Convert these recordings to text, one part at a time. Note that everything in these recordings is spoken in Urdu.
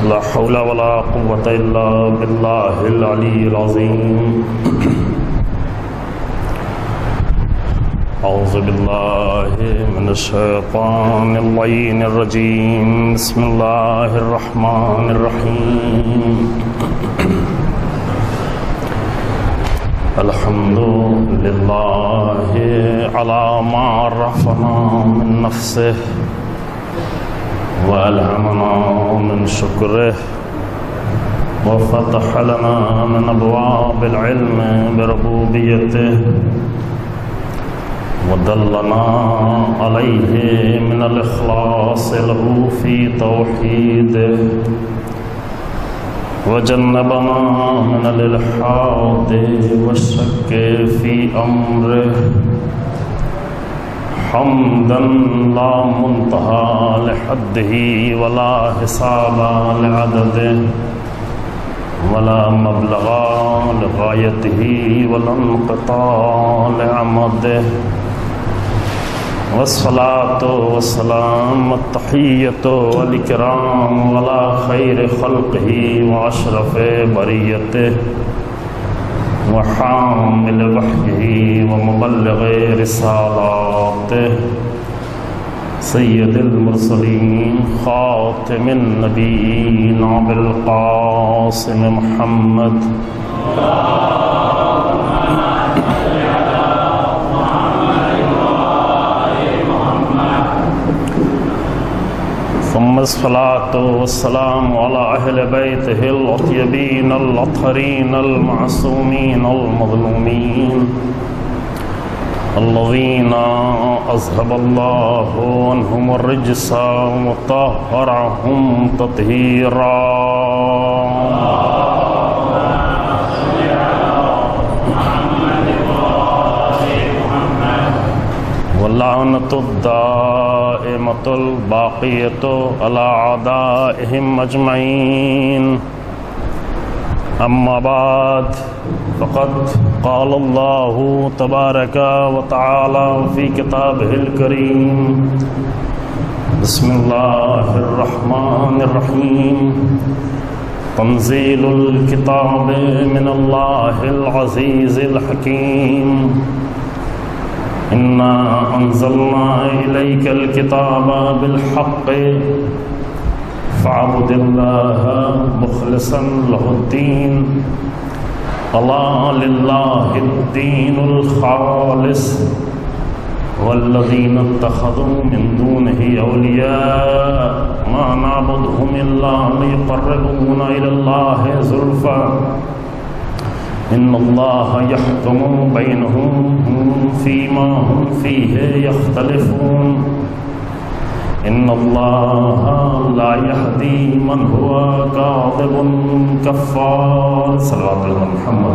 لا حول ولا قوة إلا بالله العلي العظيم. أعوذ بالله من الشيطان اللعين الرجيم. بسم الله الرحمن الرحيم. الحمد لله على ما عرفنا من نفسه وألهمنا من شكره وفتح لنا من أبواب العلم بربوبيته ودلنا عليه من الإخلاص له في توحيده وجنبنا من الإلحاد والشك في أمره حمدا لا منتهى لحده ولا حساب لعدده ولا مبلغ لغايته ولا انقطاع لعمده والصلاة والسلام التحية والإكرام على خير خلقه وأشرف بريته وحامل وحيه ومبلغ رسالاته سيد المرسلين خاتم النبيين أبي القاسم محمد ثم الصلاة والسلام على أهل بيته الأطيبين الأطهرين المعصومين المظلومين الذين أذهب الله عنهم الرجس وطهرهم تطهيرا. واللعنة الدائمة الباقية على أعدائهم أجمعين. أما بعد فقد قال الله تبارك وتعالى في كتابه الكريم بسم الله الرحمن الرحيم تنزيل الكتاب من الله العزيز الحكيم. إنا أنزلنا إليك الكتاب بالحق فاعبد الله مخلصا له الدين ألا لله الدين الخالص والذين اتخذوا من دونه أولياء ما نعبدهم إلا ليقربونا إلى الله زلفى إن الله يحكم بينهم فيما هم فيه يختلفون إن الله لا يهدي من هو كاذب كفار. صلی اللہ علیہ محمد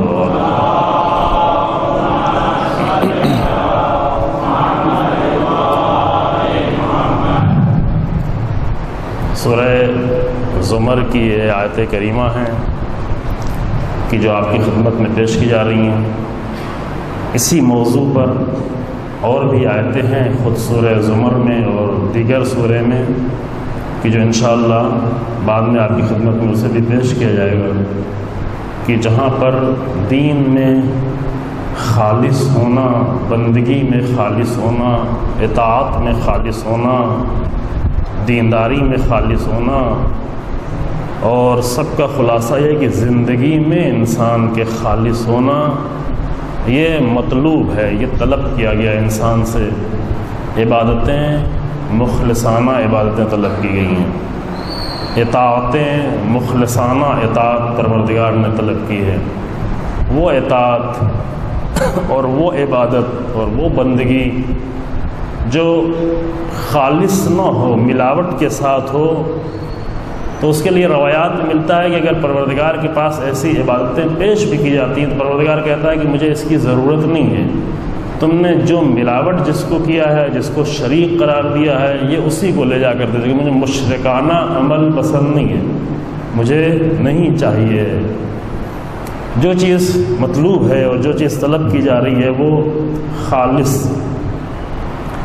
سورہ زمر کی یہ آیت کریمہ ہیں کہ جو آپ کی خدمت میں پیش کی جا رہی ہیں. اسی موضوع پر اور بھی آیتیں ہیں خود سورہ زمر میں اور دیگر سورہ میں کہ جو انشاءاللہ بعد میں آپ کی خدمت میں اسے بھی پیش کیا جائے گا کہ جہاں پر دین میں خالص ہونا، بندگی میں خالص ہونا، اطاعت میں خالص ہونا، دینداری میں خالص ہونا اور سب کا خلاصہ یہ کہ زندگی میں انسان کے خالص ہونا یہ مطلوب ہے، یہ طلب کیا گیا انسان سے. عبادتیں مخلصانہ عبادتیں طلب کی گئی ہیں، اطاعتیں مخلصانہ اطاعت پروردگار نے طلب کی ہے. وہ اطاعت اور وہ عبادت اور وہ بندگی جو خالص نہ ہو، ملاوٹ کے ساتھ ہو، تو اس کے لیے روایات میں ملتا ہے کہ اگر پروردگار کے پاس ایسی عبادتیں پیش بھی کی جاتی ہیں تو پروردگار کہتا ہے کہ مجھے اس کی ضرورت نہیں ہے. تم نے جو ملاوٹ جس کو کیا ہے، جس کو شریک قرار دیا ہے، یہ اسی کو لے جا کر دے. مجھے مشرکانہ عمل پسند نہیں ہے، مجھے نہیں چاہیے. جو چیز مطلوب ہے اور جو چیز طلب کی جا رہی ہے وہ خالص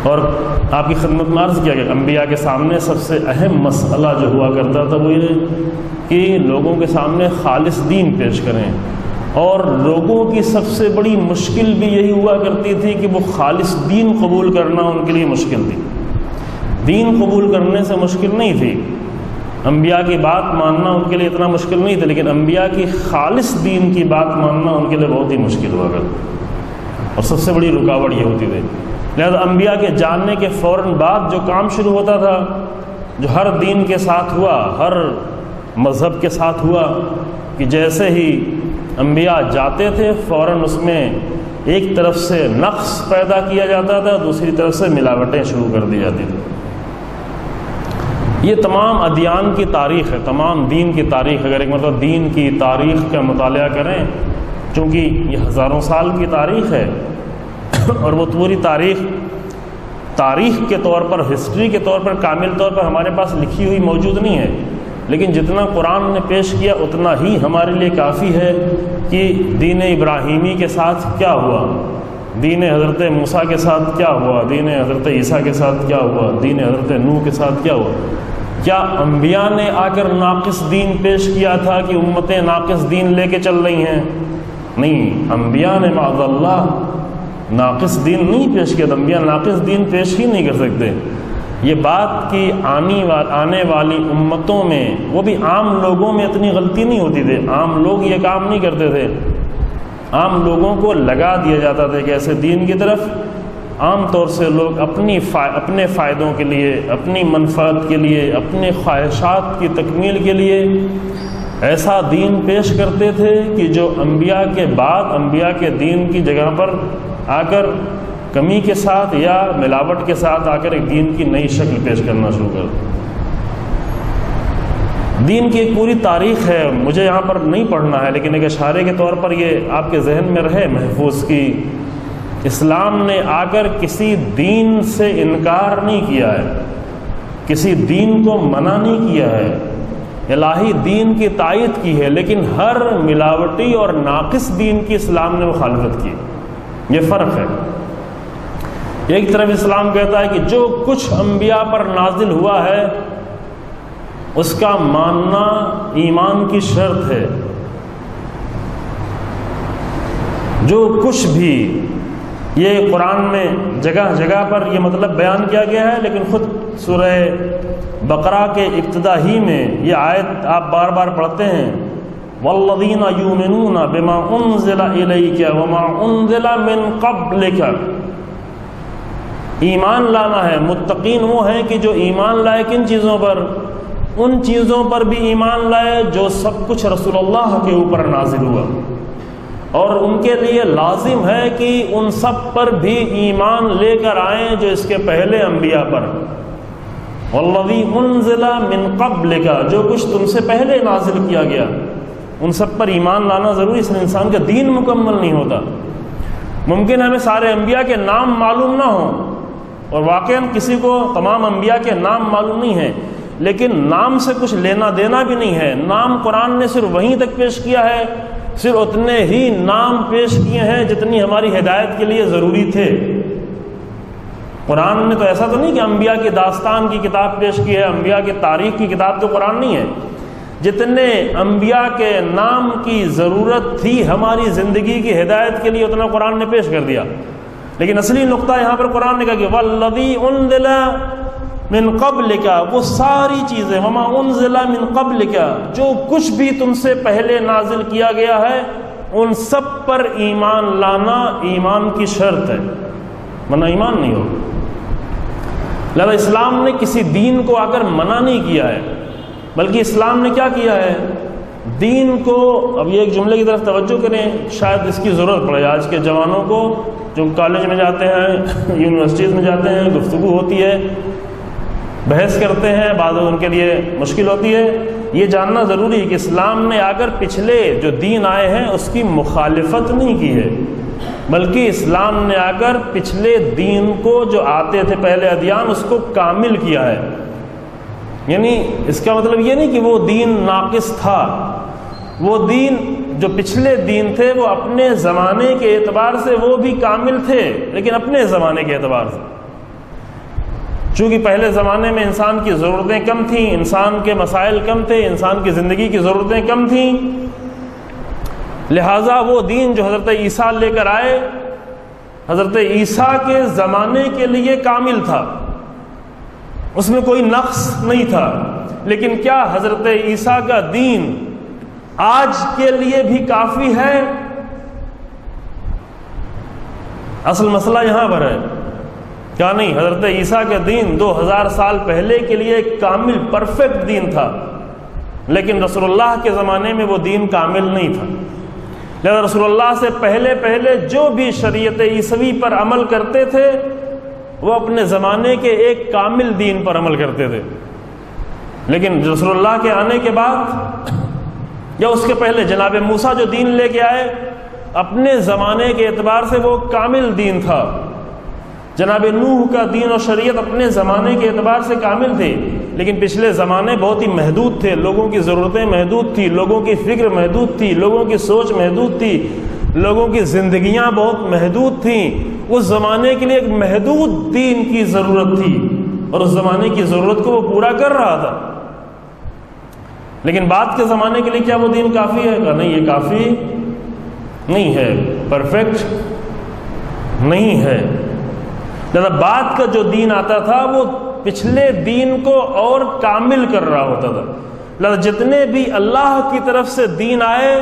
اور آپ کی خدمت میں عرض کیا کہ انبیاء کے سامنے سب سے اہم مسئلہ جو ہوا کرتا تھا وہ یہ کہ لوگوں کے سامنے خالص دین پیش کریں، اور لوگوں کی سب سے بڑی مشکل بھی یہی ہوا کرتی تھی کہ وہ خالص دین قبول کرنا ان کے لیے مشکل تھی۔ دین قبول کرنے سے مشکل نہیں تھی، انبیاء کی بات ماننا ان کے لیے اتنا مشکل نہیں تھا، لیکن انبیاء کی خالص دین کی بات ماننا ان کے لیے بہت ہی مشکل ہوا کرتا، اور سب سے بڑی رکاوٹ یہ ہوتی تھی۔ لہذا انبیاء کے جاننے کے فوراً بعد جو کام شروع ہوتا تھا، جو ہر دین کے ساتھ ہوا، ہر مذہب کے ساتھ ہوا، کہ جیسے ہی انبیاء جاتے تھے فوراً اس میں ایک طرف سے نقص پیدا کیا جاتا تھا، دوسری طرف سے ملاوٹیں شروع کر دی جاتی تھیں۔ یہ تمام ادیان کی تاریخ ہے، تمام دین کی تاریخ۔ اگر ایک مرتبہ دین کی تاریخ کا مطالعہ کریں، چونکہ یہ ہزاروں سال کی تاریخ ہے اور وہ پوری تاریخ کے طور پر، ہسٹری کے طور پر کامل طور پر ہمارے پاس لکھی ہوئی موجود نہیں ہے، لیکن جتنا قرآن نے پیش کیا اتنا ہی ہمارے لیے کافی ہے کہ دین ابراہیمی کے ساتھ کیا ہوا، دین حضرت موسیٰ کے ساتھ کیا ہوا، دین حضرت عیسیٰ کے ساتھ کیا ہوا، دین حضرت نوح کے ساتھ کیا ہوا۔ کیا انبیاء نے آ کر ناقص دین پیش کیا تھا کہ امتیں ناقص دین لے کے چل رہی ہیں؟ نہیں، انبیاء نے معاذ اللہ ناقص دین نہیں پیش کیا تھا، انبیاء ناقص دین پیش ہی نہیں کر سکتے۔ یہ بات کہ آنے والی امتوں میں، وہ بھی عام لوگوں میں اتنی غلطی نہیں ہوتی تھی، عام لوگ یہ کام نہیں کرتے تھے، عام لوگوں کو لگا دیا جاتا تھا کہ ایسے دین کی طرف عام طور سے لوگ اپنے فائدوں کے لیے، اپنی منفعت کے لیے، اپنے خواہشات کی تکمیل کے لیے ایسا دین پیش کرتے تھے کہ جو انبیاء کے بعد انبیاء کے دین کی جگہ پر آ کر کمی کے ساتھ یا ملاوٹ کے ساتھ آ کر ایک دین کی نئی شکل پیش کرنا شروع کر دیا۔ دین کی ایک پوری تاریخ ہے، مجھے یہاں پر نہیں پڑھنا ہے، لیکن ایک اشارے کے طور پر یہ آپ کے ذہن میں رہے محفوظ کی اسلام نے آ کر کسی دین سے انکار نہیں کیا ہے، کسی دین کو منع نہیں کیا ہے، الہی دین کی تائید کی ہے، لیکن ہر ملاوٹی اور ناقص دین کی اسلام نے مخالفت کی۔ یہ فرق ہے۔ ایک طرف اسلام کہتا ہے کہ جو کچھ انبیاء پر نازل ہوا ہے اس کا ماننا ایمان کی شرط ہے، جو کچھ بھی، یہ قرآن میں جگہ جگہ پر یہ مطلب بیان کیا گیا ہے، لیکن خود سورہ بقرہ کے ابتدا ہی میں یہ آیت آپ بار بار پڑھتے ہیں، وَالَّذِينَ يُؤْمِنُونَ بِمَا أُنزِلَ إِلَيْكَ وَمَا أُنزِلَ مِن قَبْلِكَ۔ ایمان لانا ہے، متقین وہ ہیں کہ جو ایمان لائے کن چیزوں پر؟ ان چیزوں پر بھی ایمان لائے جو سب کچھ رسول اللہ کے اوپر نازل ہوا، اور ان کے لیے لازم ہے کہ ان سب پر بھی ایمان لے کر آئیں جو اس کے پہلے انبیاء پر۔ وَالَّذِي أُنزِلَ مِن قَبْلِكَ، جو کچھ تم سے پہلے نازل کیا گیا، ان سب پر ایمان لانا ضروری، اس میں انسان کا دین مکمل نہیں ہوتا۔ ممکن ہے ہمیں سارے انبیاء کے نام معلوم نہ ہوں، اور واقعاً کسی کو تمام انبیاء کے نام معلوم نہیں ہیں، لیکن نام سے کچھ لینا دینا بھی نہیں ہے۔ نام قرآن نے صرف وہیں تک پیش کیا ہے، صرف اتنے ہی نام پیش کیے ہیں جتنی ہماری ہدایت کے لیے ضروری تھے۔ قرآن نے تو ایسا تو نہیں کہ انبیاء کی داستان کی کتاب پیش کی ہے، انبیاء کی تاریخ کی کتاب تو قرآن نہیں ہے۔ جتنے انبیاء کے نام کی ضرورت تھی ہماری زندگی کی ہدایت کے لیے اتنا قرآن نے پیش کر دیا، لیکن اصلی نقطہ یہاں پر قرآن نے کہا کہ وَالَّذِي أُنزِلَ مِن قَبْلِكَ، وہ ساری چیزیں، وَمَا أُنزِلَ مِن قَبْلِكَ، جو کچھ بھی تم سے پہلے نازل کیا گیا ہے ان سب پر ایمان لانا ایمان کی شرط ہے، ورنہ ایمان نہیں ہوگا۔ لہذا اسلام نے کسی دین کو آ کر منع نہیں کیا ہے، بلکہ اسلام نے کیا کیا ہے، دین کو، اب یہ ایک جملے کی طرف توجہ کریں، شاید اس کی ضرورت پڑے آج کے جوانوں کو جو کالج میں جاتے ہیں، یونیورسٹیز میں جاتے ہیں، گفتگو ہوتی ہے، بحث کرتے ہیں، بعض ان کے لیے مشکل ہوتی ہے۔ یہ جاننا ضروری ہے کہ اسلام نے آ کر پچھلے جو دین آئے ہیں اس کی مخالفت نہیں کی ہے، بلکہ اسلام نے آ کر پچھلے دین کو جو آتے تھے پہلے ادیان اس کو کامل کیا ہے۔ یعنی اس کا مطلب یہ نہیں کہ وہ دین ناقص تھا، وہ دین جو پچھلے دین تھے وہ اپنے زمانے کے اعتبار سے وہ بھی کامل تھے، لیکن اپنے زمانے کے اعتبار سے۔ چونکہ پہلے زمانے میں انسان کی ضرورتیں کم تھیں، انسان کے مسائل کم تھے، انسان کی زندگی کی ضرورتیں کم تھیں، لہٰذا وہ دین جو حضرت عیسیٰ لے کر آئے حضرت عیسیٰ کے زمانے کے لیے کامل تھا، اس میں کوئی نقص نہیں تھا۔ لیکن کیا حضرت عیسیٰ کا دین آج کے لیے بھی کافی ہے؟ اصل مسئلہ یہاں پر ہے۔ کیا نہیں؟ حضرت عیسیٰ کا دین 2000 سال پہلے کے لیے ایک کامل پرفیکٹ دین تھا، لیکن رسول اللہ کے زمانے میں وہ دین کامل نہیں تھا۔ لہذا رسول اللہ سے پہلے جو بھی شریعت عیسوی پر عمل کرتے تھے وہ اپنے زمانے کے ایک کامل دین پر عمل کرتے تھے، لیکن رسول اللہ کے آنے کے بعد یا اس کے پہلے جناب موسیٰ جو دین لے کے آئے اپنے زمانے کے اعتبار سے وہ کامل دین تھا۔ جناب نوح کا دین اور شریعت اپنے زمانے کے اعتبار سے کامل تھے، لیکن پچھلے زمانے بہت ہی محدود تھے، لوگوں کی ضرورتیں محدود تھی، لوگوں کی فکر محدود تھی، لوگوں کی سوچ محدود تھی، لوگوں کی زندگیاں بہت محدود تھیں۔ اس زمانے کے لیے ایک محدود دین کی ضرورت تھی اور اس زمانے کی ضرورت کو وہ پورا کر رہا تھا۔ لیکن بعد کے زمانے کے لیے کیا وہ دین کافی ہے؟ کہ نہیں، یہ کافی نہیں ہے، پرفیکٹ نہیں ہے۔ لہذا بعد کا جو دین آتا تھا وہ پچھلے دین کو اور کامل کر رہا ہوتا تھا۔ لہذا جتنے بھی اللہ کی طرف سے دین آئے،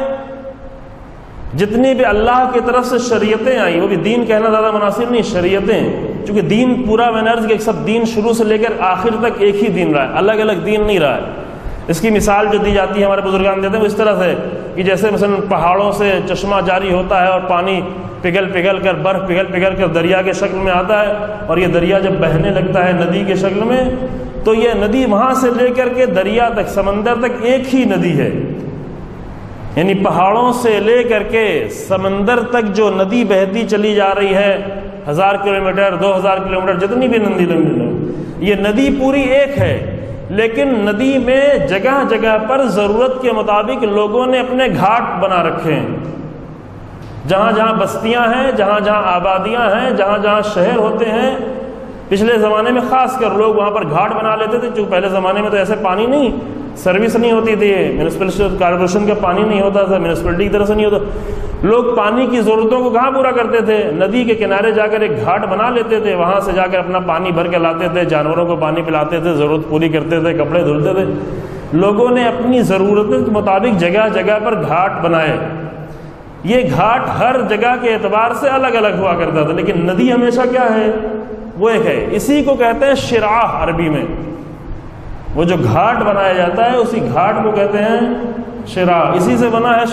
جتنی بھی اللہ کی طرف سے شریعتیں آئیں، وہ بھی دین کہنا زیادہ مناسب نہیں، شریعتیں، چونکہ دین پورا میں نے عرض کہ سب دین شروع سے لے کر آخر تک ایک ہی دین رہا ہے، الگ الگ دین نہیں رہا ہے۔ اس کی مثال جو دی جاتی ہے ہمارے بزرگان دیتے ہیں وہ اس طرح سے کہ جیسے مثلا پہاڑوں سے چشمہ جاری ہوتا ہے اور پانی پگھل کر، برف پگھل کر دریا کے شکل میں آتا ہے، اور یہ دریا جب بہنے لگتا ہے ندی کے شکل میں تو یہ ندی وہاں سے لے کر کے دریا تک، سمندر تک ایک ہی ندی ہے۔ یعنی پہاڑوں سے لے کر کے سمندر تک جو ندی بہتی چلی جا رہی ہے، 1000 کلومیٹر 2000 کلومیٹر جتنی بھی ندی لمبی، یہ ندی پوری ایک ہے، لیکن ندی میں جگہ جگہ پر ضرورت کے مطابق لوگوں نے اپنے گھاٹ بنا رکھے ہیں۔ جہاں جہاں بستیاں ہیں، جہاں جہاں آبادیاں ہیں، جہاں جہاں شہر ہوتے ہیں، پچھلے زمانے میں خاص کر لوگ وہاں پر گھاٹ بنا لیتے تھے، چونکہ پہلے زمانے میں تو ایسے پانی نہیں، سروس نہیں ہوتی تھی، میونسپل کارپوریشن کا پانی نہیں ہوتا تھا، میونسپلٹی کی طرف سے نہیں ہوتا، لوگ پانی کی ضرورتوں کو کہاں پورا کرتے تھے؟ ندی کے کنارے جا کر ایک گھاٹ بنا لیتے تھے، وہاں سے جا کر اپنا پانی بھر کے لاتے تھے، جانوروں کو پانی پلاتے تھے، ضرورت پوری کرتے تھے، کپڑے دھلتے تھے۔ لوگوں نے اپنی ضرورت کے مطابق جگہ جگہ پر گھاٹ بنائے۔ یہ گھاٹ ہر جگہ کے اعتبار سے الگ الگ ہوا کرتا تھا، لیکن ندی ہمیشہ کیا ہے؟ وہ ایک ہے۔ اسی کو کہتے ہیں شراع عربی میں، وہ جو گھاٹ بنایا جاتا ہے اسی گھاٹ کو کہتے ہیں شراع، اسی سے بنا ہے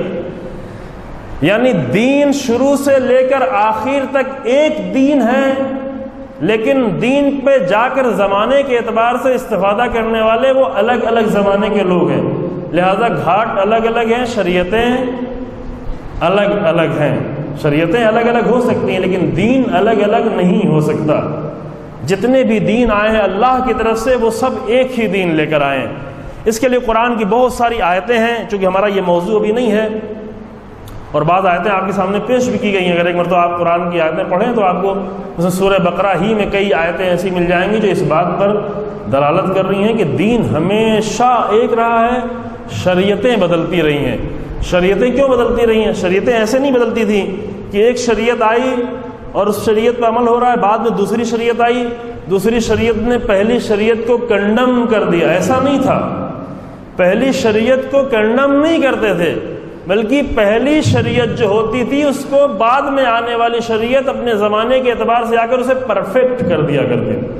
شریعت۔ یعنی دین شروع سے لے کر آخر تک ایک دین ہے، لیکن دین پہ جا کر زمانے کے اعتبار سے استفادہ کرنے والے وہ الگ الگ زمانے کے لوگ ہیں، لہذا گھاٹ الگ الگ ہیں، شریعتیں الگ الگ ہیں۔ شریعتیں الگ الگ ہو سکتی ہیں لیکن دین الگ الگ نہیں ہو سکتا۔ جتنے بھی دین آئے ہیں اللہ کی طرف سے وہ سب ایک ہی دین لے کر آئے ہیں۔ اس کے لیے قرآن کی بہت ساری آیتیں ہیں، چونکہ ہمارا یہ موضوع ابھی نہیں ہے، اور بعض آیتیں آپ کے سامنے پیش بھی کی گئی ہیں۔ اگر ایک مرتبہ آپ قرآن کی آیتیں پڑھیں تو آپ کو مثلا سورہ بقرہ ہی میں کئی آیتیں ایسی مل جائیں گی جو اس بات پر دلالت کر رہی ہیں کہ دین ہمیشہ ایک رہا ہے، شریعتیں بدلتی رہی ہیں۔ شریعتیں کیوں بدلتی رہی ہیں؟ شریعتیں ایسے نہیں بدلتی تھیں کہ ایک شریعت آئی اور اس شریعت پہ عمل ہو رہا ہے، بعد میں دوسری شریعت آئی، دوسری شریعت نے پہلی شریعت کو کنڈم کر دیا، ایسا نہیں تھا۔ پہلی شریعت کو کنڈم نہیں کرتے تھے، بلکہ پہلی شریعت جو ہوتی تھی اس کو بعد میں آنے والی شریعت اپنے زمانے کے اعتبار سے آ کر اسے پرفیکٹ کر دیا کرتے تھے۔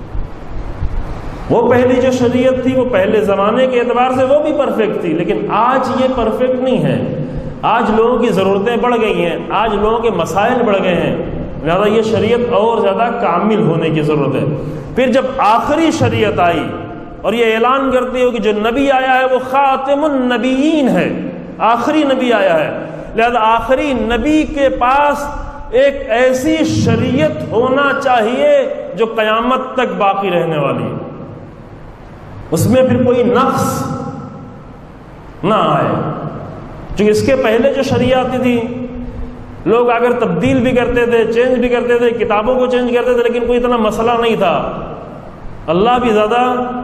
وہ پہلی جو شریعت تھی وہ پہلے زمانے کے اعتبار سے وہ بھی پرفیکٹ تھی، لیکن آج یہ پرفیکٹ نہیں ہے۔ آج لوگوں کی ضرورتیں بڑھ گئی ہیں، آج لوگوں کے مسائل بڑھ گئے ہیں، لہذا یہ شریعت اور زیادہ کامل ہونے کی ضرورت ہے۔ پھر جب آخری شریعت آئی اور یہ اعلان کرتی ہو کہ جو نبی آیا ہے وہ خاتم النبیین ہے، آخری نبی آیا ہے، لہذا آخری نبی کے پاس ایک ایسی شریعت ہونا چاہیے جو قیامت تک باقی رہنے والی ہے، اس میں پھر کوئی نقص نہ آئے۔ چونکہ اس کے پہلے جو شریعت تھی لوگ اگر تبدیل بھی کرتے تھے، چینج بھی کرتے تھے، کتابوں کو چینج کرتے تھے، لیکن کوئی اتنا مسئلہ نہیں تھا۔ اللہ بھی زیادہ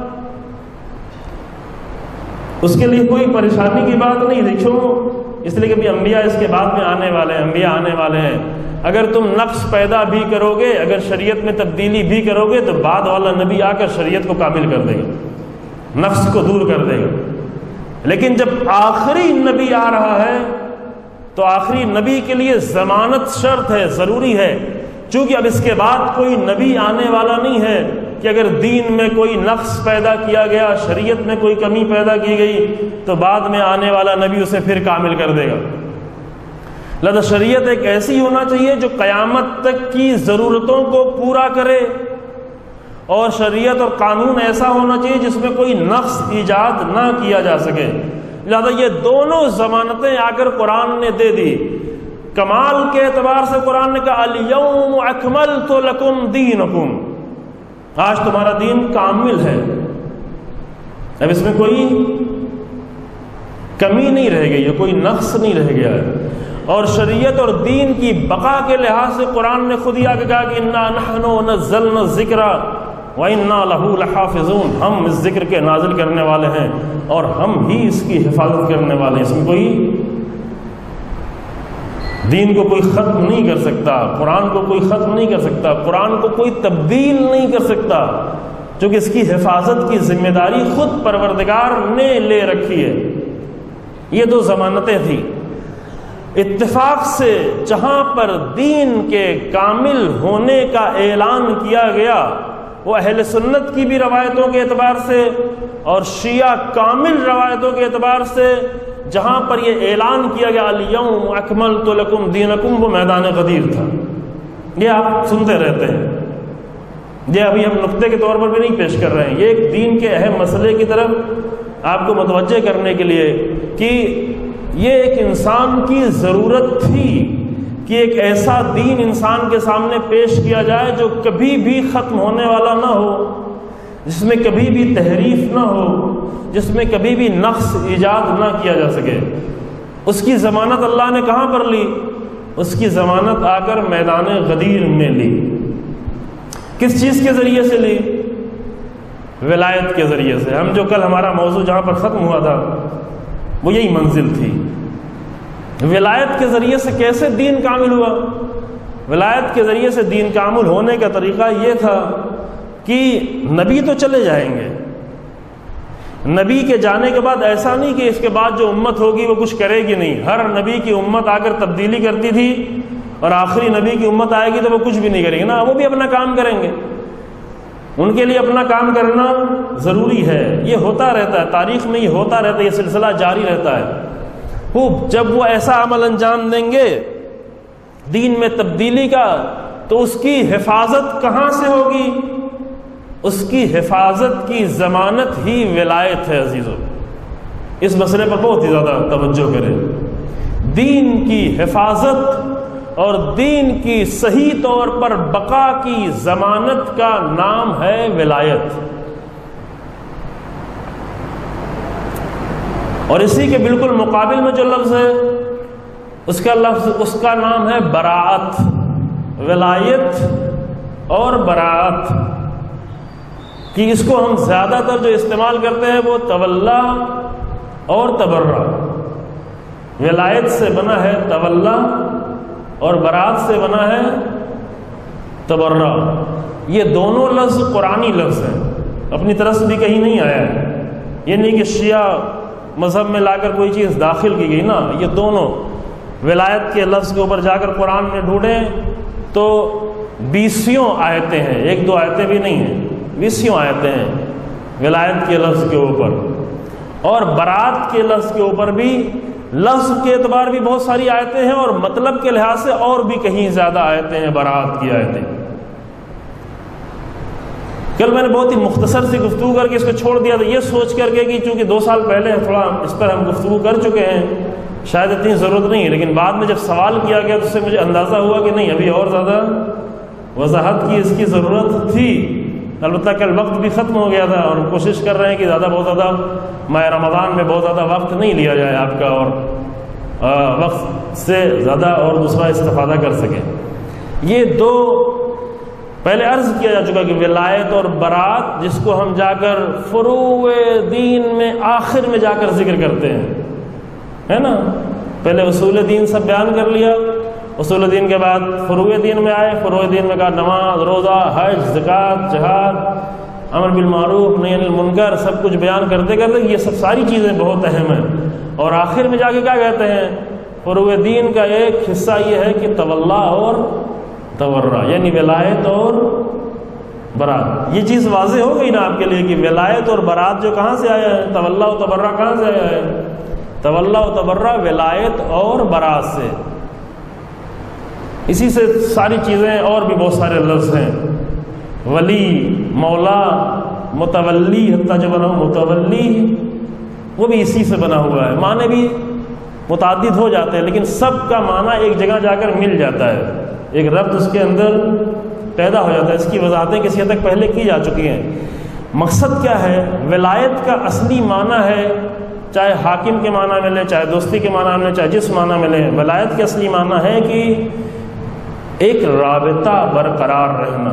اس کے لیے کوئی پریشانی کی بات نہیں تھی. کیوں؟ اس لیے کہ بھی انبیاء اس کے بعد میں آنے والے ہیں، انبیاء آنے والے ہیں. اگر تم نقص پیدا بھی کرو گے، اگر شریعت میں تبدیلی بھی کرو گے، تو بعد والا نبی آ کر شریعت کو کامل کر دے گا، نقص کو دور کر دے گا. لیکن جب آخری نبی آ رہا ہے تو آخری نبی کے لیے ضمانت شرط ہے، ضروری ہے. چونکہ اب اس کے بعد کوئی نبی آنے والا نہیں ہے کہ اگر دین میں کوئی نقص پیدا کیا گیا، شریعت میں کوئی کمی پیدا کی گئی، تو بعد میں آنے والا نبی اسے پھر کامل کر دے گا. لہذا شریعت ایک ایسی ہونا چاہیے جو قیامت تک کی ضرورتوں کو پورا کرے، اور شریعت اور قانون ایسا ہونا چاہیے جس میں کوئی نقص ایجاد نہ کیا جا سکے. لہذا یہ دونوں ضمانتیں آ کر قرآن نے دے دی. کمال کے اعتبار سے قرآن نے کہا الیوم اکملت لکم دینکم، آج تمہارا دین کامل ہے، اب اس میں کوئی کمی نہیں رہ گئی ہے، کوئی نقص نہیں رہ گیا ہے. اور شریعت اور دین کی بقا کے لحاظ سے قرآن نے خود ہی آ کے کہا کہ انا نحن نزلنا الذکر وَإِنَّا لَهُ لَحَافِظُونَ، ہم اس ذکر کے نازل کرنے والے ہیں اور ہم ہی اس کی حفاظت کرنے والے ہیں. اس میں کوئی دین کو کوئی ختم نہیں کر سکتا، قرآن کو کوئی ختم نہیں کر سکتا، قرآن کو کوئی تبدیل نہیں کر سکتا، کیونکہ اس کی حفاظت کی ذمہ داری خود پروردگار نے لے رکھی ہے. یہ دو ضمانتیں تھیں. اتفاق سے جہاں پر دین کے کامل ہونے کا اعلان کیا گیا، وہ اہل سنت کی بھی روایتوں کے اعتبار سے اور شیعہ کامل روایتوں کے اعتبار سے جہاں پر یہ اعلان کیا گیا الیوم اکملت لکم دینکم، وہ میدان غدیر تھا. یہ آپ سنتے رہتے ہیں، یہ ابھی ہم نقطے کے طور پر بھی نہیں پیش کر رہے ہیں، یہ ایک دین کے اہم مسئلے کی طرف آپ کو متوجہ کرنے کے لیے کہ یہ ایک انسان کی ضرورت تھی کہ ایک ایسا دین انسان کے سامنے پیش کیا جائے جو کبھی بھی ختم ہونے والا نہ ہو، جس میں کبھی بھی تحریف نہ ہو، جس میں کبھی بھی نقص ایجاد نہ کیا جا سکے. اس کی ضمانت اللہ نے کہاں پر لی؟ اس کی ضمانت آ کر میدان غدیر میں لی. کس چیز کے ذریعے سے لی؟ ولایت کے ذریعے سے. ہم جو کل ہمارا موضوع جہاں پر ختم ہوا تھا وہ یہی منزل تھی. ولایت کے ذریعے سے کیسے دین کامل ہوا؟ ولایت کے ذریعے سے دین کامل ہونے کا طریقہ یہ تھا کہ نبی تو چلے جائیں گے، نبی کے جانے کے بعد ایسا نہیں کہ اس کے بعد جو امت ہوگی وہ کچھ کرے گی نہیں. ہر نبی کی امت آ کر تبدیلی کرتی تھی، اور آخری نبی کی امت آئے گی تو وہ کچھ بھی نہیں کرے گی نا، وہ بھی اپنا کام کریں گے. ان کے لیے اپنا کام کرنا ضروری ہے. یہ ہوتا رہتا ہے، تاریخ میں یہ ہوتا رہتا ہے، یہ سلسلہ جاری رہتا ہے. جب وہ ایسا عمل انجام دیں گے دین میں تبدیلی کا، تو اس کی حفاظت کہاں سے ہوگی؟ اس کی حفاظت کی ضمانت ہی ولایت ہے. عزیزو، اس مسئلے پر بہت ہی زیادہ توجہ کریں. دین کی حفاظت اور دین کی صحیح طور پر بقا کی ضمانت کا نام ہے ولایت. اور اسی کے بالکل مقابل میں جو لفظ ہے اس کا نام ہے براءت. ولایت اور براءت کہ اس کو ہم زیادہ تر جو استعمال کرتے ہیں وہ تولا اور تبرع. ولایت سے بنا ہے تولا اور براءت سے بنا ہے تبرع. یہ دونوں لفظ قرآنی لفظ ہیں، اپنی طرف سے بھی کہیں نہیں آیا ہے. یہ نہیں کہ شیعہ مذہب میں لا کر کوئی چیز داخل کی گئی نا. یہ دونوں ولایت کے لفظ کے اوپر جا کر قرآن میں ڈھونڈیں تو 20 آیتیں ہیں، 1-2 آیتیں بھی نہیں ہیں، 20 آیتیں ہیں ولایت کے لفظ کے اوپر. اور برات کے لفظ کے اوپر بھی لفظ کے اعتبار بھی بہت ساری آیتیں ہیں، اور مطلب کے لحاظ سے اور بھی کہیں زیادہ آیتیں ہیں برات کی آیتیں. کل میں نے بہت ہی مختصر سی گفتگو کر کے اس کو چھوڑ دیا تھا، یہ سوچ کر کے کہ چونکہ 2 سال پہلے تھوڑا اس پر ہم گفتگو کر چکے ہیں، شاید اتنی ضرورت نہیں ہے. لیکن بعد میں جب سوال کیا گیا تو اس سے مجھے اندازہ ہوا کہ نہیں، ابھی اور زیادہ وضاحت کی اس کی ضرورت تھی. البتہ کل وقت بھی ختم ہو گیا تھا، اور کوشش کر رہے ہیں کہ بہت زیادہ ماہ رمضان میں بہت زیادہ وقت نہیں لیا جائے آپ کا، اور وقت سے زیادہ اور دوسرا استفادہ کر سکیں. یہ 2 پہلے عرض کیا جا چکا کہ ولایت اور برات جس کو ہم جا کر فروع دین میں آخر میں جا کر ذکر کرتے ہیں، ہے نا، پہلے اصول دین سب بیان کر لیا، اصول دین کے بعد فروع دین میں آئے، فروع دین میں کہا نماز، روزہ، حج، زکوٰۃ، جہاد، امر بالمعروف، نہی عن المنکر، سب کچھ بیان کرتے کرتے یہ سب ساری چیزیں بہت اہم ہیں، اور آخر میں جا کے کیا کہتے ہیں، فروع دین کا ایک حصہ یہ ہے کہ تولا اور تورا، یعنی ولایت اور برات۔ یہ چیز واضح ہو گئی نا آپ کے لیے کہ ولایت اور برات جو کہاں سے آیا ہے، تولا و تبرہ کہاں سے آیا ہے، تولا و تبرہ ولایت اور برات سے۔ اسی سے ساری چیزیں اور بھی بہت سارے لفظ ہیں، ولی، مولا، متولی، حتیٰ جو بنا متولی وہ بھی اسی سے بنا ہوا ہے، معنی بھی متعدد ہو جاتے ہیں لیکن سب کا معنی ایک جگہ جا کر مل جاتا ہے، ایک ربط اس کے اندر پیدا ہو جاتا ہے۔ اس کی وضاحتیں کسی حد تک پہلے کی جا چکی ہیں۔ مقصد کیا ہے، ولایت کا اصلی معنی ہے، چاہے حاکم کے معنی میں لیں، چاہے دوستی کے معنی میں لیں، چاہے جس معنی میں لیں، ولایت کے اصلی معنی ہے کہ ایک رابطہ برقرار رہنا۔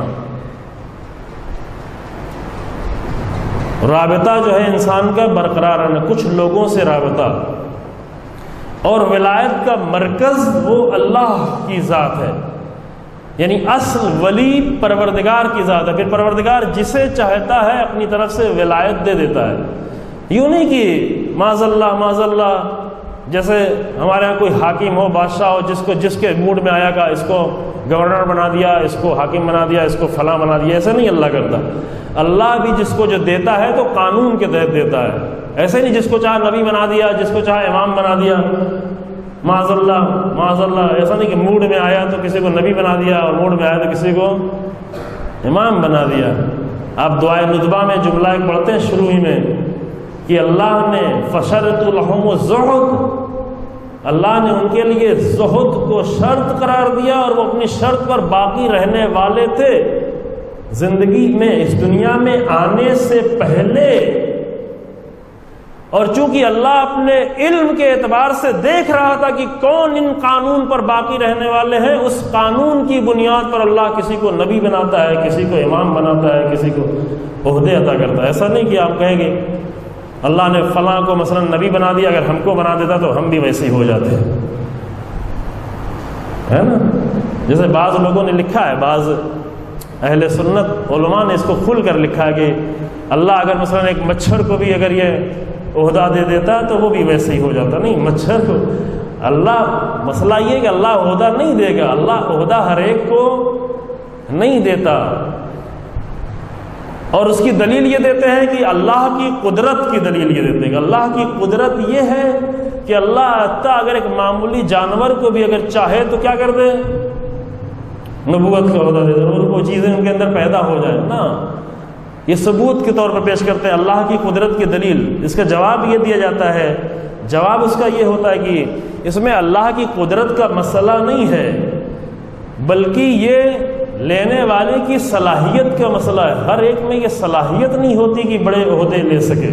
رابطہ جو ہے انسان کا برقرار رہنا، کچھ لوگوں سے رابطہ، اور ولایت کا مرکز وہ اللہ کی ذات ہے، یعنی اصل ولی پروردگار کی ذات ہے، پھر پروردگار جسے چاہتا ہے اپنی طرف سے ولایت دے دیتا ہے۔ یوں نہیں کہ معاذ اللہ جیسے ہمارے یہاں کوئی حاکم ہو، بادشاہ ہو، جس کے موڈ میں آیا کہ اس کو گورنر بنا دیا، اس کو حاکم بنا دیا، اس کو فلاں بنا دیا، ایسا نہیں اللہ کرتا۔ اللہ بھی جس کو جو دیتا ہے تو قانون کے تحت دیتا ہے، ایسے نہیں جس کو چاہے نبی بنا دیا، جس کو چاہے امام بنا دیا، معاذ اللہ، ایسا نہیں کہ موڈ میں آیا تو کسی کو نبی بنا دیا اور موڈ میں آیا تو کسی کو امام بنا دیا۔ آپ دعائے ندبہ میں جملہ ایک پڑھتے ہیں شروع ہی میں کہ اللہ نے فشرط لہم الزہد، اللہ نے ان کے لیے زہد کو شرط قرار دیا اور وہ اپنی شرط پر باقی رہنے والے تھے زندگی میں، اس دنیا میں آنے سے پہلے۔ اور چونکہ اللہ اپنے علم کے اعتبار سے دیکھ رہا تھا کہ کون ان قانون پر باقی رہنے والے ہیں، اس قانون کی بنیاد پر اللہ کسی کو نبی بناتا ہے، کسی کو امام بناتا ہے، کسی کو عہدے عطا کرتا ہے۔ ایسا نہیں کہ آپ کہیں گے اللہ نے فلاں کو مثلا نبی بنا دیا، اگر ہم کو بنا دیتا تو ہم بھی ویسے ہی ہو جاتے ہیں، ہے نا۔ جیسے بعض لوگوں نے لکھا ہے، بعض اہل سنت علماء نے اس کو کھل کر لکھا ہے کہ اللہ اگر مثلا ایک مچھر کو بھی اگر یہ عہدہ دے دیتا تو وہ بھی ویسے ہی ہو جاتا۔ نہیں، مچھر کو اللہ، مسئلہ یہ کہ اللہ عہدہ نہیں دے گا، اللہ عہدہ ہر ایک کو نہیں دیتا، اور اس کی دلیل یہ دیتے ہیں کہ اللہ کی قدرت کی دلیل یہ دیتے ہیں کہ اللہ کی قدرت یہ ہے کہ اللہ حتیٰ اگر ایک معمولی جانور کو بھی اگر چاہے تو کیا کر دے، نبوت کا عہدہ دے دے، اور وہ چیزیں ان کے اندر پیدا ہو جائیں نا۔ یہ ثبوت کے طور پر پیش کرتے ہیں اللہ کی قدرت کی دلیل۔ اس کا جواب یہ دیا جاتا ہے، جواب اس کا یہ ہوتا ہے کہ اس میں اللہ کی قدرت کا مسئلہ نہیں ہے، بلکہ یہ لینے والے کی صلاحیت کا مسئلہ ہے۔ ہر ایک میں یہ صلاحیت نہیں ہوتی کہ بڑے عہدے لے سکے،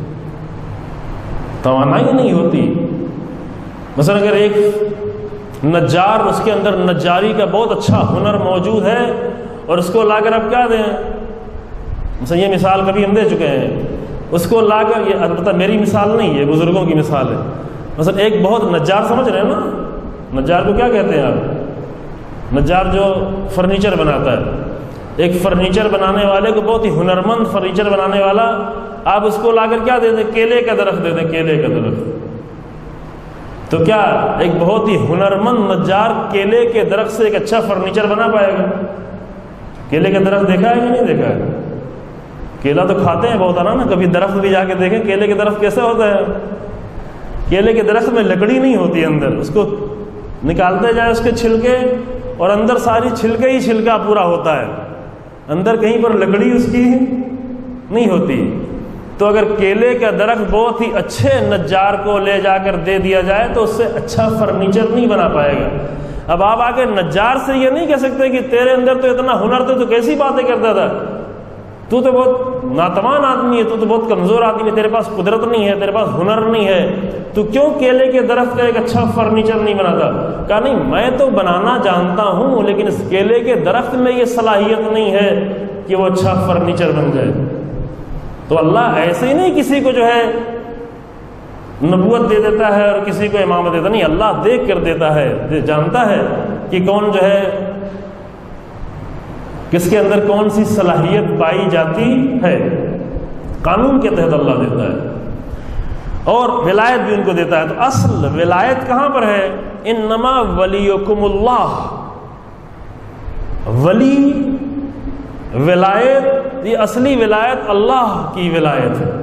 توانائی نہیں ہوتی۔ مثلا اگر ایک نجار، اس کے اندر نجاری کا بہت اچھا ہنر موجود ہے اور اس کو لا کر اب کیا دیں، مثلا یہ مثال کبھی ہم دے چکے ہیں، اس کو لا کر، یہ البتہ میری مثال نہیں ہے، بزرگوں کی مثال ہے۔ مثلا ایک بہت نجار، سمجھ رہے ہیں نا نجار کو کیا کہتے ہیں آپ؟ نجار جو فرنیچر بناتا ہے، ایک فرنیچر بنانے والے کو، بہت ہی ہنرمند فرنیچر بنانے والا، آپ اس کو لا کر کیا دے دیں، کیلے کا درخت دے دیں، کیلے کا درخت، تو کیا ایک بہت ہی ہنرمند نجار کیلے کے درخت سے ایک اچھا فرنیچر بنا پائے گا؟ کیلے کا درخت دیکھا ہے کہ نہیں دیکھا ہے؟ کیلا تو کھاتے ہیں بہت نا، کبھی درخت بھی جا کے دیکھیں کیلے کے درخت کیسے ہوتا ہے۔ کیلے کے درخت میں لکڑی نہیں ہوتی اندر، اس کو نکالتے جائے اس کے چھلکے، اور اندر ساری چھلکے ہی چھلکا پورا ہوتا ہے، اندر کہیں پر لکڑی اس کی نہیں ہوتی۔ تو اگر کیلے کا درخت بہت ہی اچھے نجار کو لے جا کر دے دیا جائے تو اس سے اچھا فرنیچر نہیں بنا پائے گا۔ اب آپ آ کے نجار سے یہ نہیں کہہ سکتے کہ تیرے اندر تو اتنا ہنر تھا تو کیسی باتیں کرتا تھا، تو بہت ناتوان آدمی ہے، تو بہت کمزور آدمی ہے، تیرے پاس قدرت نہیں ہے، تیرے پاس ہنر نہیں ہے، تو کیوں کیلے کے درخت کا ایک اچھا فرنیچر نہیں بناتا؟ کہا نہیں، میں تو بنانا جانتا ہوں، لیکن اس کیلے کے درخت میں یہ صلاحیت نہیں ہے کہ وہ اچھا فرنیچر بن جائے۔ تو اللہ ایسے ہی نہیں کسی کو جو ہے نبوت دے دیتا ہے اور کسی کو امامت دیتا نہیں، اللہ دیکھ کر دیتا ہے، جانتا ہے کہ کون جو ہے کس کے اندر کون سی صلاحیت پائی جاتی ہے، قانون کے تحت اللہ دیتا ہے، اور ولایت بھی ان کو دیتا ہے۔ تو اصل ولایت کہاں پر ہے؟ انما ولیکم اللہ، ولی ولایت، یہ اصلی ولایت اللہ کی ولایت ہے۔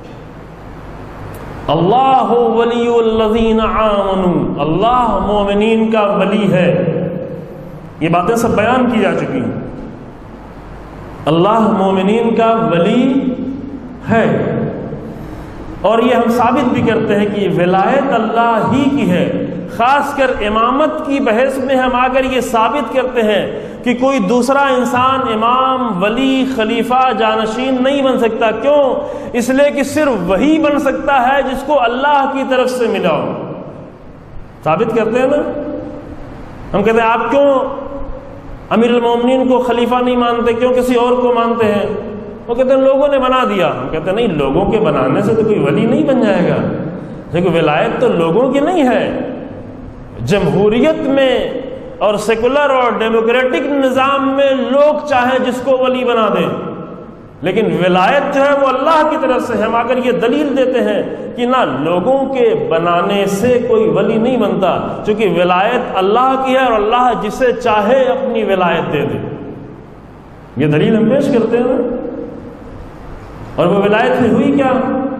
اللہ ولی الذین آمنوا، اللہ مومنین کا ولی ہے۔ یہ باتیں سب بیان کی جا چکی ہیں، اللہ مومنین کا ولی ہے، اور یہ ہم ثابت بھی کرتے ہیں کہ ولایت اللہ ہی کی ہے۔ خاص کر امامت کی بحث میں ہم آ کر یہ ثابت کرتے ہیں کہ کوئی دوسرا انسان امام، ولی، خلیفہ، جانشین نہیں بن سکتا۔ کیوں؟ اس لیے کہ صرف وہی بن سکتا ہے جس کو اللہ کی طرف سے ملا ہو۔ ثابت کرتے ہیں نا، ہم کہتے ہیں آپ کیوں امیر المومنین کو خلیفہ نہیں مانتے، کیوں کسی اور کو مانتے ہیں؟ وہ کہتے ہیں لوگوں نے بنا دیا۔ ہم کہتے ہیں نہیں، لوگوں کے بنانے سے تو کوئی ولی نہیں بن جائے گا، لیکن ولایت تو لوگوں کی نہیں ہے۔ جمہوریت میں اور سیکولر اور ڈیموکریٹک نظام میں لوگ چاہیں جس کو ولی بنا دیں، لیکن ولایت جو ہے وہ اللہ کی طرف سے ہے۔ ہم آ کر یہ دلیل دیتے ہیں کہ نہ لوگوں کے بنانے سے کوئی ولی نہیں بنتا، چونکہ ولایت اللہ کی ہے اور اللہ جسے چاہے اپنی ولایت دے دے۔ یہ دلیل ہم پیش کرتے ہیں، اور وہ ولایت ہوئی کیا؟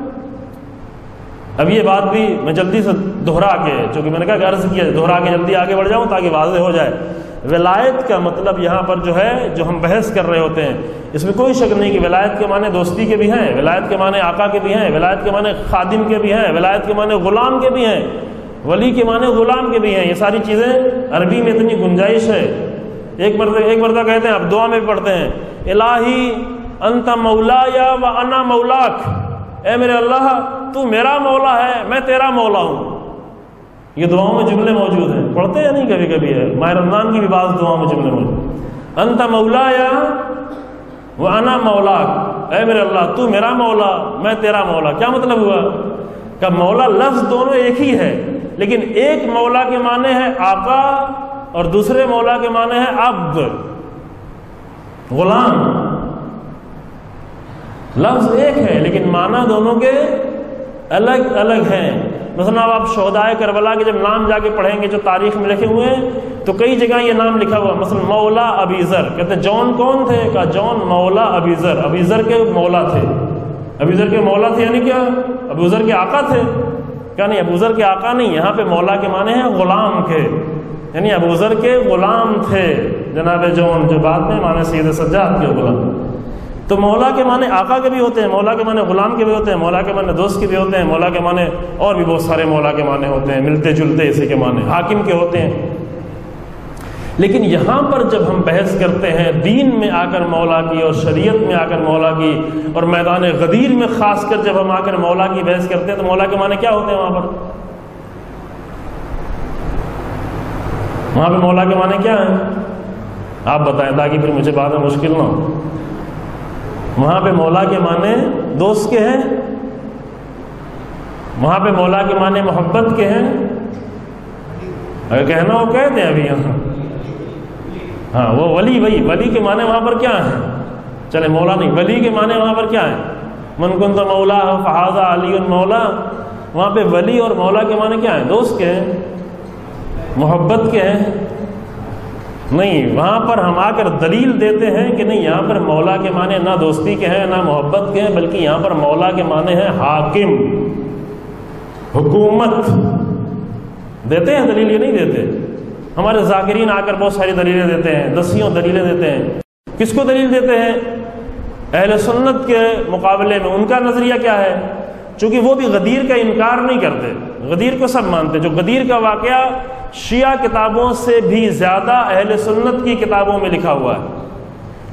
اب یہ بات بھی میں جلدی سے دہرا کے، چونکہ میں نے کہا کہ عرض کیا دہرا کے جلدی آگے بڑھ جاؤں تاکہ واضح ہو جائے۔ ولایت کا مطلب یہاں پر جو ہے، جو ہم بحث کر رہے ہوتے ہیں، اس میں کوئی شک نہیں کہ ولایت کے معنی دوستی کے بھی ہیں، ولایت کے معنی آقا کے بھی ہیں، ولایت کے معنی خادم کے بھی ہیں، ولایت کے معنی غلام کے بھی ہیں، ولی کے معنی غلام کے بھی ہیں۔ یہ ساری چیزیں عربی میں اتنی گنجائش ہے۔ ایک مرتبہ کہتے ہیں، اب دعا میں بھی پڑھتے ہیں، الہی انت مولایا و انا مولاک، اے میرے اللہ تو میرا مولا ہے، میں تیرا مولا ہوں۔ یہ دعاؤں میں جملے موجود ہیں، پڑھتے ہیں نہیں کبھی کبھی ہے، ماہ رمضان کی بھی بعض دعاؤں میں جملے موجود، انت مولایا و انا مولاک، اے میرے اللہ تو میرا مولا، میں تیرا مولا۔ کیا مطلب ہوا کہ مولا لفظ دونوں ایک ہی ہے، لیکن ایک مولا کے معنی ہے آقا اور دوسرے مولا کے معنی ہے عبد، غلام۔ لفظ ایک ہے لیکن معنی دونوں کے الگ الگ ہیں۔ مثلا اب آپ شہدائے کربلا کے جب نام جا کے پڑھیں گے جو تاریخ میں لکھے ہوئے ہیں، تو کئی جگہ یہ نام لکھا ہوا، مثلا مولا ابی ذر، کہتے ہیں جون کون تھے؟ کہا جون مولا ابی ذر، ابی ذر کے مولا تھے۔ ابی ذر کے مولا تھے یعنی کیا؟ ابو ذر کے آقا تھے؟ کیا نہیں، ابو ذر کے آقا نہیں، یہاں پہ مولا کے معنی ہیں غلام کے، یعنی ابو ذر کے غلام تھے جناب جون، جو بعد میں معنی سید سجاد کے غلام۔ تو مولا کے معنی آقا کے بھی ہوتے ہیں، مولا کے معنی غلام کے بھی ہوتے ہیں، مولا کے معنی دوست کے بھی ہوتے ہیں، مولا کے معنی اور بھی بہت سارے مولا کے معنی ہوتے ہیں، ملتے جلتے اسی کے معنی حاکم کے ہوتے ہیں۔ لیکن یہاں پر جب ہم بحث کرتے ہیں دین میں آ کر مولا کی اور شریعت میں آ کر مولا کی اور میدان غدیر میں خاص کر جب ہم آ کر مولا کی بحث کرتے ہیں، تو مولا کے معنی کیا ہوتے ہیں؟ وہاں پہ مولا کے معنی کیا ہیں؟ آپ بتائیں تاکہ پھر مجھے بعد میں مشکل نہ ہو۔ وہاں پہ مولا کے معنی دوست کے ہیں، وہاں پہ مولا کے معنی محبت کے ہیں، اگر کہنا ہو کہہ دیں ابھی یہاں۔ ہاں وہ ولی کے معنی وہاں پر کیا ہیں؟ چلے مولا نہیں، ولی کے معنی وہاں پر کیا ہیں؟ من کنت مولا فہذا علی مولا، وہاں پہ ولی اور مولا کے معنی کیا ہیں؟ دوست کے ہیں، محبت کے ہیں؟ نہیں، وہاں پر ہم آ کر دلیل دیتے ہیں کہ نہیں، یہاں پر مولا کے معنی نہ دوستی کے ہیں نہ محبت کے ہیں، بلکہ یہاں پر مولا کے معنی ہے حاکم، حکومت۔ دیتے ہیں دلیل، یہ نہیں دیتے۔ ہمارے ذاکرین آ کر بہت ساری دلیلیں دیتے ہیں، دسیوں دلیلیں دیتے ہیں۔ کس کو دلیل دیتے ہیں؟ اہل سنت کے مقابلے میں ان کا نظریہ کیا ہے؟ چونکہ وہ بھی غدیر کا انکار نہیں کرتے، غدیر کو سب مانتے۔ جو غدیر کا واقعہ شیعہ کتابوں سے بھی زیادہ اہل سنت کی کتابوں میں لکھا ہوا ہے،